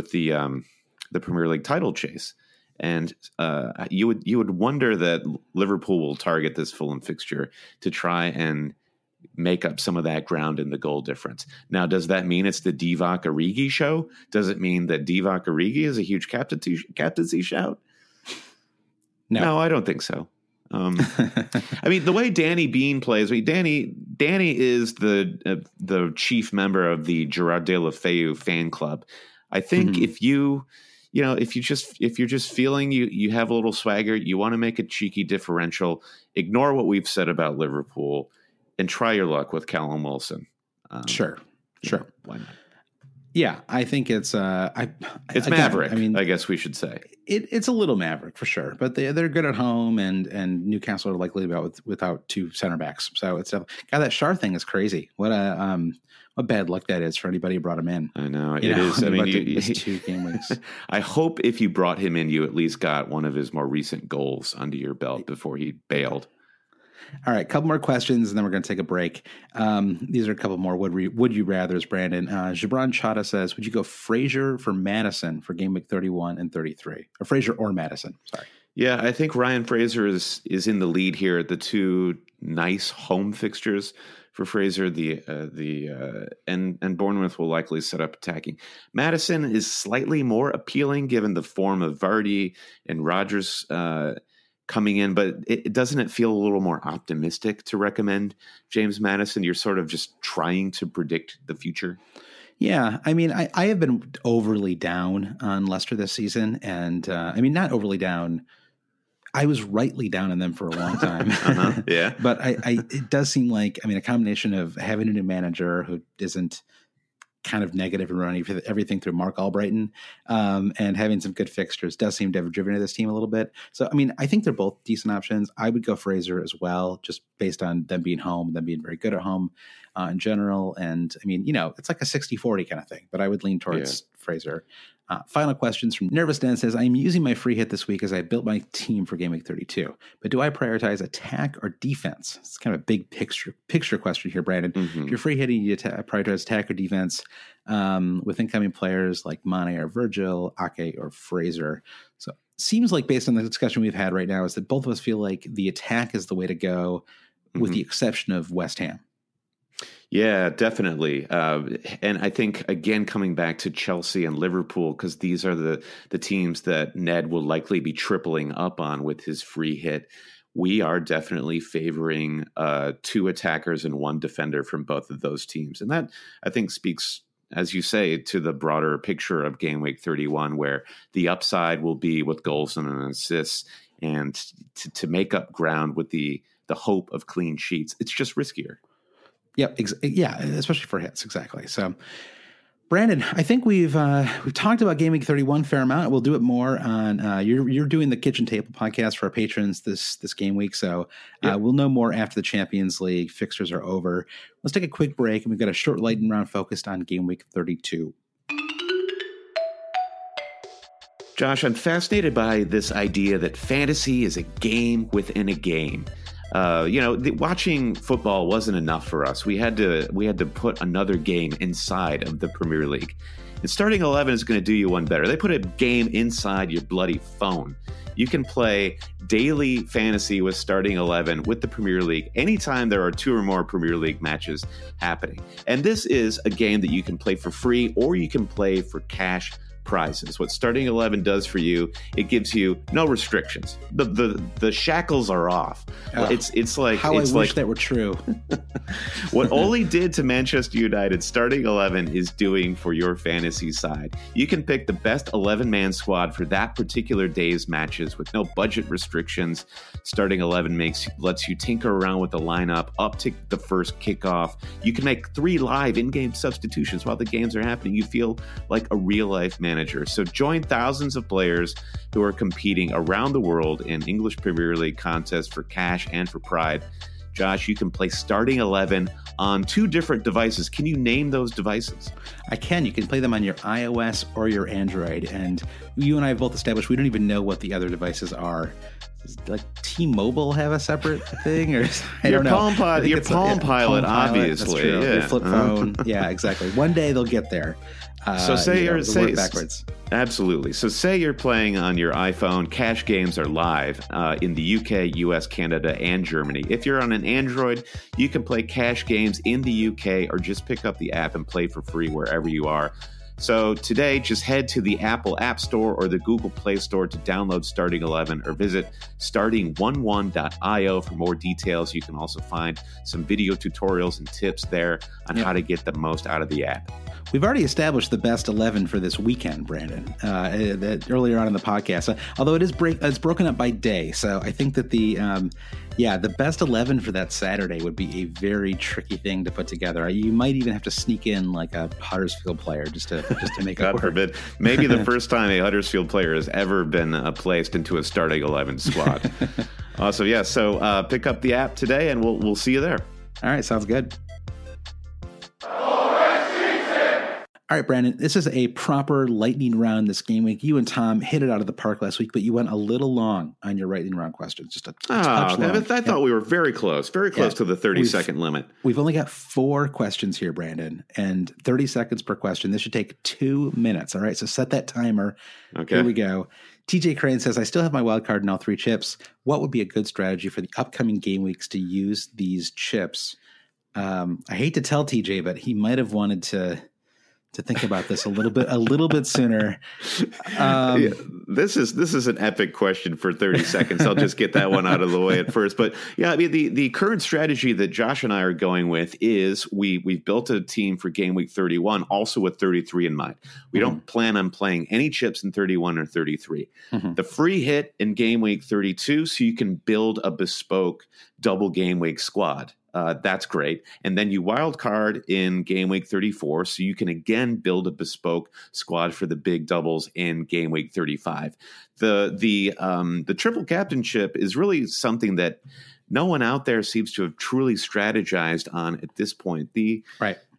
Premier League title chase. And you would wonder that Liverpool will target this Fulham fixture to try and make up some of that ground in the goal difference. Now, does that mean it's the Divock Origi show? Does it mean that Divock Origi is a huge captaincy shout? No, I don't think so. I mean, the way Danny Bean plays, Danny is the chief member of the Gerard Deulofeu fan club. I think if you're just feeling you have a little swagger, you want to make a cheeky differential, ignore what we've said about Liverpool and try your luck with Callum Wilson. Sure. Why not? Yeah, I think it's it's maverick. I mean, I guess we should say it's a little maverick for sure, but they're good at home, and Newcastle are likely to be without 2 center backs. So it's God, that Schär thing is crazy. What bad luck that is for anybody who brought him in. I know it is. I mean, you 2 game weeks. I hope if you brought him in, you at least got one of his more recent goals under your belt before he bailed. All right, a couple more questions, and then we're going to take a break. These are a couple more would you rathers, Brandon. Gibran Chata says, would you go Fraser for Madison for game week 31 and 33? Or Fraser or Madison, sorry. Yeah, I think Ryan Fraser is in the lead here at the 2 nice home fixtures for Fraser. And Bournemouth will likely set up attacking. Madison is slightly more appealing given the form of Vardy and Rodgers coming in, but doesn't it feel a little more optimistic to recommend James Maddison? You're sort of just trying to predict the future. Yeah, I mean, I have been overly down on Leicester this season, and not overly down. I was rightly down on them for a long time. Yeah, but it does seem like, a combination of having a new manager who isn't kind of negative and running everything through Mark Albrighton, and having some good fixtures does seem to have driven this team a little bit. So, I think they're both decent options. I would go Fraser as well, just based on them being home, them being very good at home in general. And it's like a 60-40 kind of thing, but I would lean towards Fraser. Final questions from Nervous Dan says, I'm using my free hit this week as I built my team for Game Week 32. But do I prioritize attack or defense? It's kind of a big picture question here, Brandon. If you're free hitting, you prioritize attack or defense with incoming players like Mane or Virgil, Ake or Fraser. So seems like based on the discussion we've had right now is that both of us feel like the attack is the way to go with the exception of West Ham. Yeah, definitely. And I think, again, coming back to Chelsea and Liverpool, because these are the teams that Ned will likely be tripling up on with his free hit, we are definitely favoring 2 attackers and 1 defender from both of those teams. And that, I think, speaks, as you say, to the broader picture of Game Week 31, where the upside will be with goals and assists, and to make up ground with the hope of clean sheets. It's just riskier. Yep. Yeah. Especially for hits. Exactly. So, Brandon, I think we've talked about Game Week 31 fair amount. We'll do it more on you're doing the Kitchen Table podcast for our patrons this game week. So we'll know more after the Champions League fixtures are over. Let's take a quick break, and we've got a short lightning round focused on Game Week 32. Josh, I'm fascinated by this idea that fantasy is a game within a game. Watching football wasn't enough for us. We had to put another game inside of the Premier League. And Starting 11 is going to do you one better. They put a game inside your bloody phone. You can play daily fantasy with Starting 11 with the Premier League anytime there are 2 or more Premier League matches happening. And this is a game that you can play for free, or you can play for cash prizes. What Starting 11 does for you, it gives you no restrictions. The shackles are off. It's like how I wish that were true. What Ole did to Manchester United, Starting 11 is doing for your fantasy side. You can pick the best 11-man squad for that particular day's matches with no budget restrictions. Starting 11 lets you tinker around with the lineup up to the first kickoff. You can make 3 live in-game substitutions while the games are happening. You feel like a real-life manager. So join thousands of players who are competing around the world in English Premier League contests for cash and for pride. Josh, you can play Starting 11 on 2 different devices. Can you name those devices? I can. You can play them on your iOS or your Android. And you and I have both established we don't even know what the other devices are. Does like T-Mobile have a separate thing, or I don't know. Your Palm Pilot, obviously. Yeah. Your flip phone. Yeah, exactly. One day they'll get there. So say backwards. Absolutely. So say you're playing on your iPhone. Cash games are live in the UK, US, Canada, and Germany. If you're on an Android, you can play cash games in the UK, or just pick up the app and play for free wherever you are. So today, just head to the Apple App Store or the Google Play Store to download Starting 11, or visit starting11.io for more details. You can also find some video tutorials and tips there on how to get the most out of the app. We've already established the best 11 for this weekend, Brandon, earlier on in the podcast, although it's broken up by day. So I think that the best 11 for that Saturday would be a very tricky thing to put together. You might even have to sneak in like a Huddersfield player just to make it God work. forbid. Maybe the first time a Huddersfield player has ever been placed into a Starting 11 squad. So pick up the app today, and we'll see you there. All right, sounds good. All right, Brandon, this is a proper lightning round this game week. You and Tom hit it out of the park last week, but you went a little long on your lightning round questions. Just a touch long. I thought we were very close to the 30-second limit. We've only got 4 questions here, Brandon, and 30 seconds per question. This should take 2 minutes. All right, so set that timer. Okay. Here we go. TJ Crane says, I still have my wild card in all 3 chips. What would be a good strategy for the upcoming game weeks to use these chips? I hate to tell TJ, but he might have wanted to think about this a little bit sooner. This is an epic question for 30 seconds. I'll just get that one out of the way at first. But yeah, I mean, the current strategy that Josh and I are going with is we've built a team for Game Week 31, also with 33 in mind. We don't plan on playing any chips in 31 or 33. The free hit in Game Week 32, so you can build a bespoke double Game Week squad. That's great. And then you wild card in Game Week 34, so you can again build a bespoke squad for the big doubles in Game Week 35. The triple captainship is really something that no one out there seems to have truly strategized on at this point.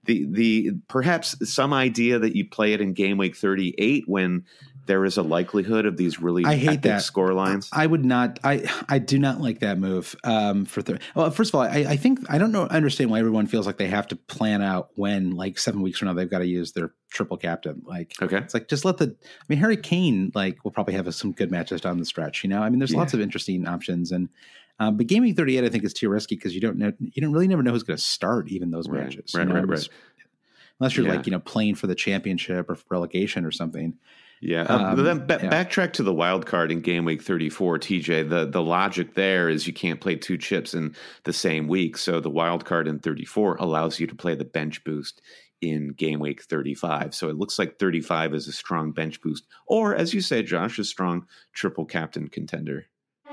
the perhaps some idea that you play it in game week 38 when there is a likelihood of these really epic score lines. I would not. I do not like that move. Well, first of all, I think I don't understand why everyone feels like they have to plan out when, like, 7 weeks from now, they've got to use their triple captain. Like, okay, it's like just let the. I mean, Harry Kane will probably have some good matches down the stretch. I mean, there's lots of interesting options, and but game week 38, I think, is too risky because you don't really never know who's going to start even those matches. Right. Unless you're playing for the championship or relegation or something. Yeah. Then backtrack to the wild card in game week 34, TJ. The logic there is you can't play 2 chips in the same week. So the wild card in 34 allows you to play the bench boost in game week 35. So it looks like 35 is a strong bench boost, or, as you say, Josh, a strong triple captain contender.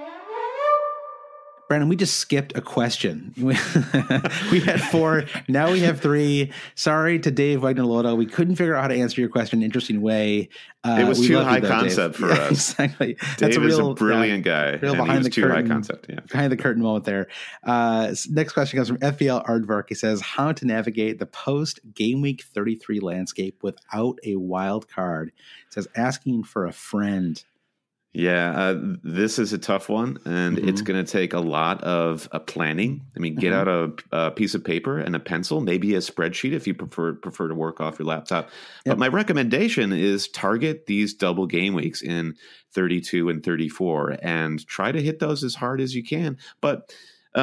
Brandon, we just skipped a question. We had 4. Now we have 3. Sorry to Dave Wagner-Lotto. We couldn't figure out how to answer your question in an interesting way. It was too high concept for us. Exactly. Dave is a brilliant guy. Real behind the curtain, high concept. Yeah. Behind the curtain moment there. Next question comes from FBL Aardvark. He says, how to navigate the post-game week 33 landscape without a wild card. It says, asking for a friend. Yeah, this is a tough one, and it's going to take a lot of planning. I mean, get out a piece of paper and a pencil, maybe a spreadsheet if you prefer to work off your laptop. But my recommendation is target these double game weeks in 32 and 34 and try to hit those as hard as you can. But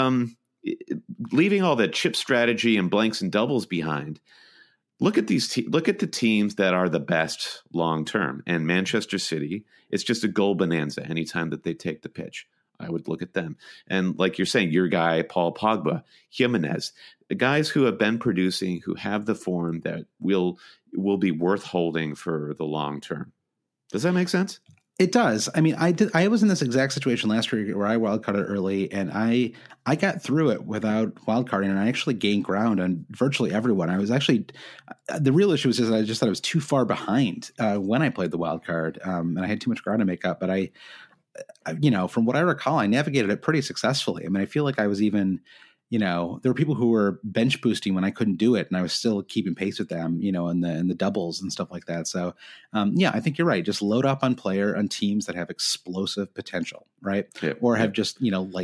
leaving all that chip strategy and blanks and doubles behind, look at these. Look at the teams that are the best long term. And Manchester City, it's just a goal bonanza anytime that they take the pitch. I would look at them. And like you're saying, your guy Paul Pogba, Jimenez, the guys who have been producing, who have the form that will be worth holding for the long term. Does that make sense? It does. I mean, I was in this exact situation last year where I wildcarded early, and I got through it without wildcarding, and I actually gained ground on virtually everyone. I was actually the real issue was just that I just thought I was too far behind when I played the wildcard, and I had too much ground to make up. But I from what I recall, I navigated it pretty successfully. I mean, I feel like I was even. There were people who were bench boosting when I couldn't do it, and I was still keeping pace with them, in the doubles and stuff like that. So, I think you're right. Just load up on teams that have explosive potential, right? Yep. Or have just,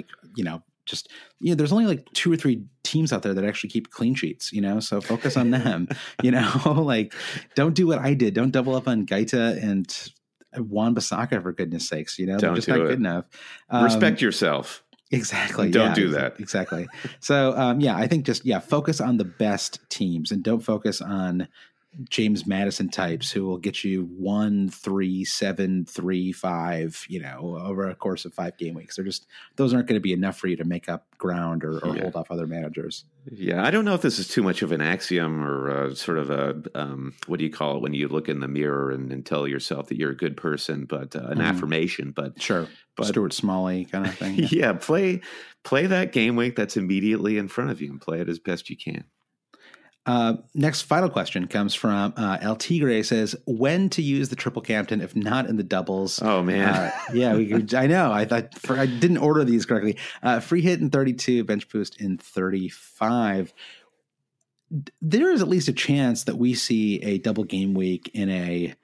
there's only like 2 or 3 teams out there that actually keep clean sheets, so focus on them, like don't do what I did. Don't double up on Gaita and Wan-Bissaka, for goodness sakes, they're just not good enough. Respect yourself. Exactly. Don't do that. Exactly. So, I think just, focus on the best teams and don't focus on James Madison types who will get you 1, 3, 7, 3, 5, over a course of 5 game weeks. Those aren't going to be enough for you to make up ground or hold off other managers. Yeah. I don't know if this is too much of an axiom or sort of a, what do you call it when you look in the mirror and tell yourself that you're a good person, but an affirmation, but sure. But, Stuart Smalley kind of thing. Yeah. Play that game week that's immediately in front of you and play it as best you can. Next final question comes from El Tigre. Says, when to use the triple captain if not in the doubles? Oh man, I know. I didn't order these correctly. Free hit in 32, bench boost in 35. There is at least a chance that we see a double game week in a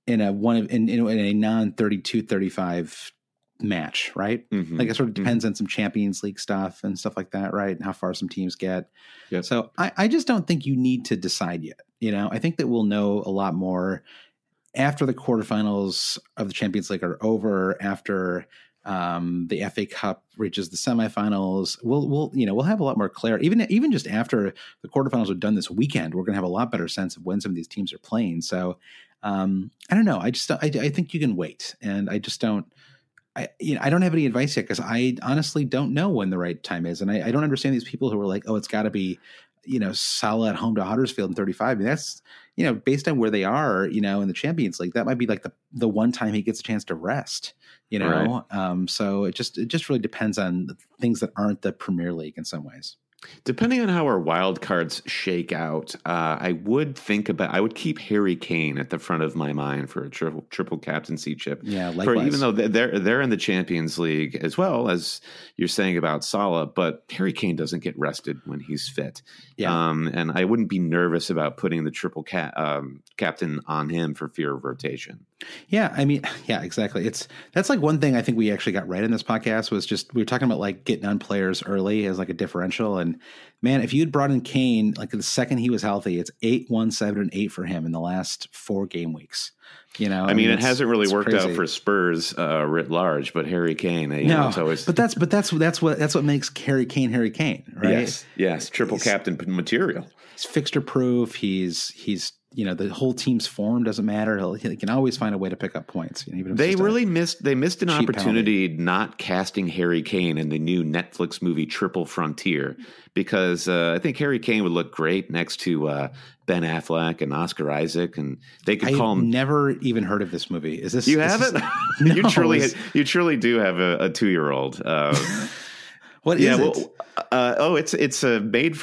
non 32-35 match, right? Like it sort of depends on some Champions League stuff and stuff like that, right? And how far some teams get. Yep. So I just don't think you need to decide yet. I think that we'll know a lot more after the quarterfinals of the Champions League are over, after the FA Cup reaches the semifinals. We'll have a lot more clarity. Even just after the quarterfinals are done this weekend, we're going to have a lot better sense of when some of these teams are playing. So I don't know. I think you can wait, and I just don't. I don't have any advice yet because I honestly don't know when the right time is. And I don't understand these people who are like, oh, it's got to be, Salah at home to Huddersfield in 35. I mean, that's, based on where they are, in the Champions League, that might be like the one time he gets a chance to rest, Right. So it just really depends on things that aren't the Premier League in some ways. Depending on how our wild cards shake out, I would keep Harry Kane at the front of my mind for a triple captaincy chip. Yeah, likewise. Even though they're in the Champions League as well, as you're saying about Salah, but Harry Kane doesn't get rested when he's fit. Yeah. And I wouldn't be nervous about putting the triple captain on him for fear of rotation. Yeah, I mean, yeah, exactly. That's like one thing I think we actually got right in this podcast was just we were talking about like getting on players early as like a differential. And man, if you had brought in Kane like the second he was healthy, it's 8-1, 7-8 for him in the last 4 game weeks. You know, I mean it hasn't really worked out for Spurs writ large, but Harry Kane, it's always. But that's what makes Harry Kane, right? Yes, triple captain material. He's fixture proof. He's the whole team's form doesn't matter. He can always find a way to pick up points. Even if they missed an opportunity not casting Harry Kane in the new Netflix movie Triple Frontier, because I think Harry Kane would look great next to Ben Affleck and Oscar Isaac, and they could call him. Never even heard of this movie. Is this you haven't? No, you truly do have a 2-year-old. What is it? It's a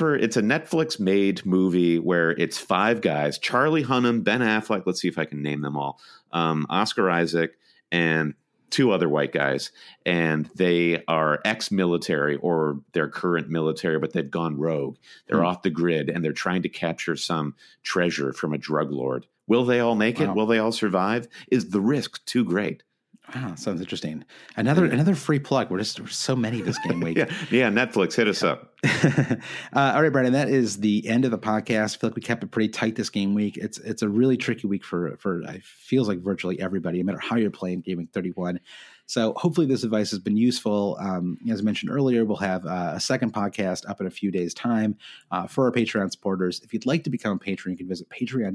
Netflix made movie where it's 5 guys: Charlie Hunnam, Ben Affleck. Let's see if I can name them all. Oscar Isaac and 2 other white guys, and they are ex-military or they're current military, but they've gone rogue. They're off the grid and they're trying to capture some treasure from a drug lord. Will they all make it? Will they all survive? Is the risk too great? Wow, sounds interesting. Another free plug. We're so many this game week. yeah. Netflix, hit us up. All right, Brandon. That is the end of the podcast. I feel like we kept it pretty tight this game week. It's a really tricky week for it feels like virtually everybody, no matter how you're playing Game Week 31. So hopefully this advice has been useful. As I mentioned earlier, we'll have a second podcast up in a few days' time for our Patreon supporters. If you'd like to become a patron, you can visit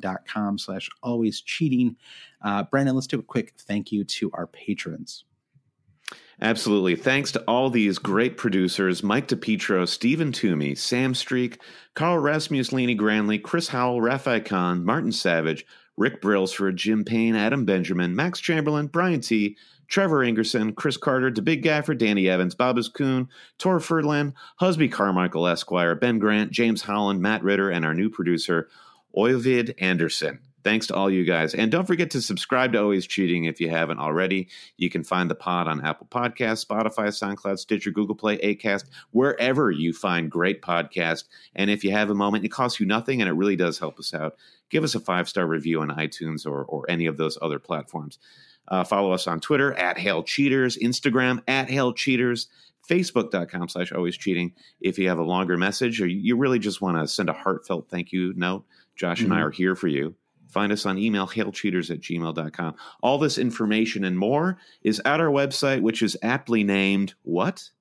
patreon.com/alwayscheating. Brandon, let's do a quick thank you to our patrons. Absolutely. Thanks to all these great producers: Mike DePietro, Stephen Toomey, Sam Streak, Carl Rasmus, Laney Granley, Chris Howell, Raphael Kahn, Martin Savage, Rick Brailsford, Jim Payne, Adam Benjamin, Max Chamberlain, Brian T., Trevor Ingerson, Chris Carter, DeBig Gaffer, Danny Evans, Bobbas Kuhn, Tor Ferdland, Husby Carmichael Esquire, Ben Grant, James Holland, Matt Ritter, and our new producer, Oyvind Anderson. Thanks to all you guys. And don't forget to subscribe to Always Cheating if you haven't already. You can find the pod on Apple Podcasts, Spotify, SoundCloud, Stitcher, Google Play, Acast, wherever you find great podcasts. And if you have a moment, it costs you nothing and it really does help us out. Give us a 5-star review on iTunes or any of those other platforms. Follow us on Twitter @HailCheaters, Instagram @HailCheaters, Facebook.com/alwayscheating. If you have a longer message or you really just want to send a heartfelt thank you note, Josh and I are here for you. Find us on email, hailcheaters@gmail.com. All this information and more is at our website, which is aptly named what?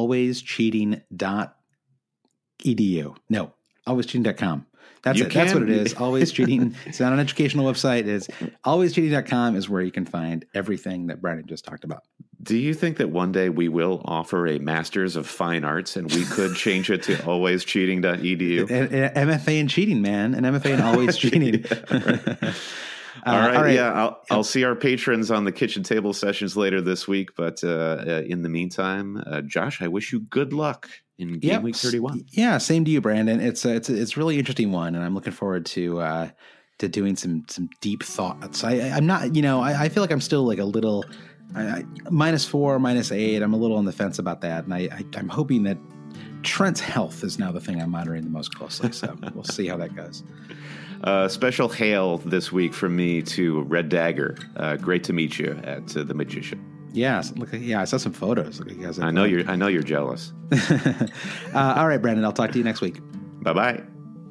alwayscheating.edu. No, alwayscheating.com. That's it. That's what it is. Always Cheating. It's not an educational website. It's alwayscheating.com is where you can find everything that Brandon just talked about. Do you think that one day we will offer a Masters of Fine Arts and we could change it to alwayscheating.edu? An MFA in cheating, man. An MFA in always cheating. All right. Yeah, I'll see our patrons on the kitchen table sessions later this week. But in the meantime, Josh, I wish you good luck in Game Week 31. Yeah, same to you, Brandon. It's a really interesting one, and I'm looking forward to doing some deep thoughts. I'm not, I feel like I'm still like a little -4, -8. I'm a little on the fence about that, and I'm hoping that Trent's health is now the thing I'm monitoring the most closely. So we'll see how that goes. Special hail this week from me to Red Dagger. Great to meet you at The Magician. Yeah, I saw some photos. Look, you guys. I know you're jealous. All right, Brandon. I'll talk to you next week. Bye-bye.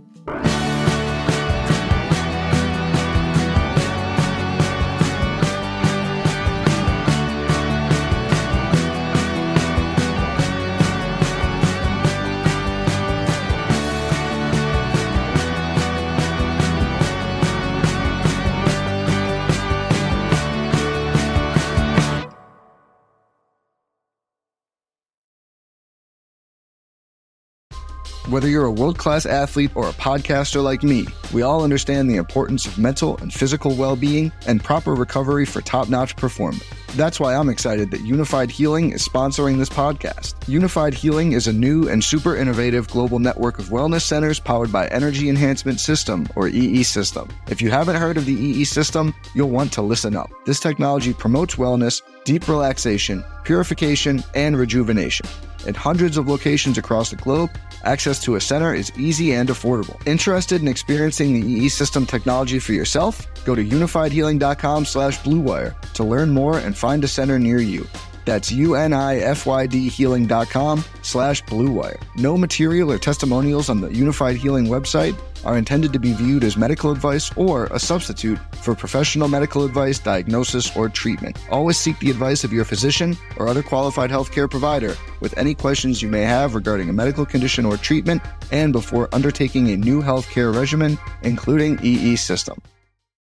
Whether you're a world-class athlete or a podcaster like me, we all understand the importance of mental and physical well-being and proper recovery for top-notch performance. That's why I'm excited that Unified Healing is sponsoring this podcast. Unified Healing is a new and super innovative global network of wellness centers powered by Energy Enhancement System, or EE System. If you haven't heard of the EE System, you'll want to listen up. This technology promotes wellness, deep relaxation, purification, and rejuvenation. At hundreds of locations across the globe, access to a center is easy and affordable. Interested in experiencing the EE System technology for yourself? Go to unifiedhealing.com/bluewire to learn more and find a center near you. That's unifydhealing.com/bluewire. No material or testimonials on the Unified Healing website are intended to be viewed as medical advice or a substitute for professional medical advice, diagnosis, or treatment. Always seek the advice of your physician or other qualified healthcare provider with any questions you may have regarding a medical condition or treatment and before undertaking a new healthcare regimen, including EE System.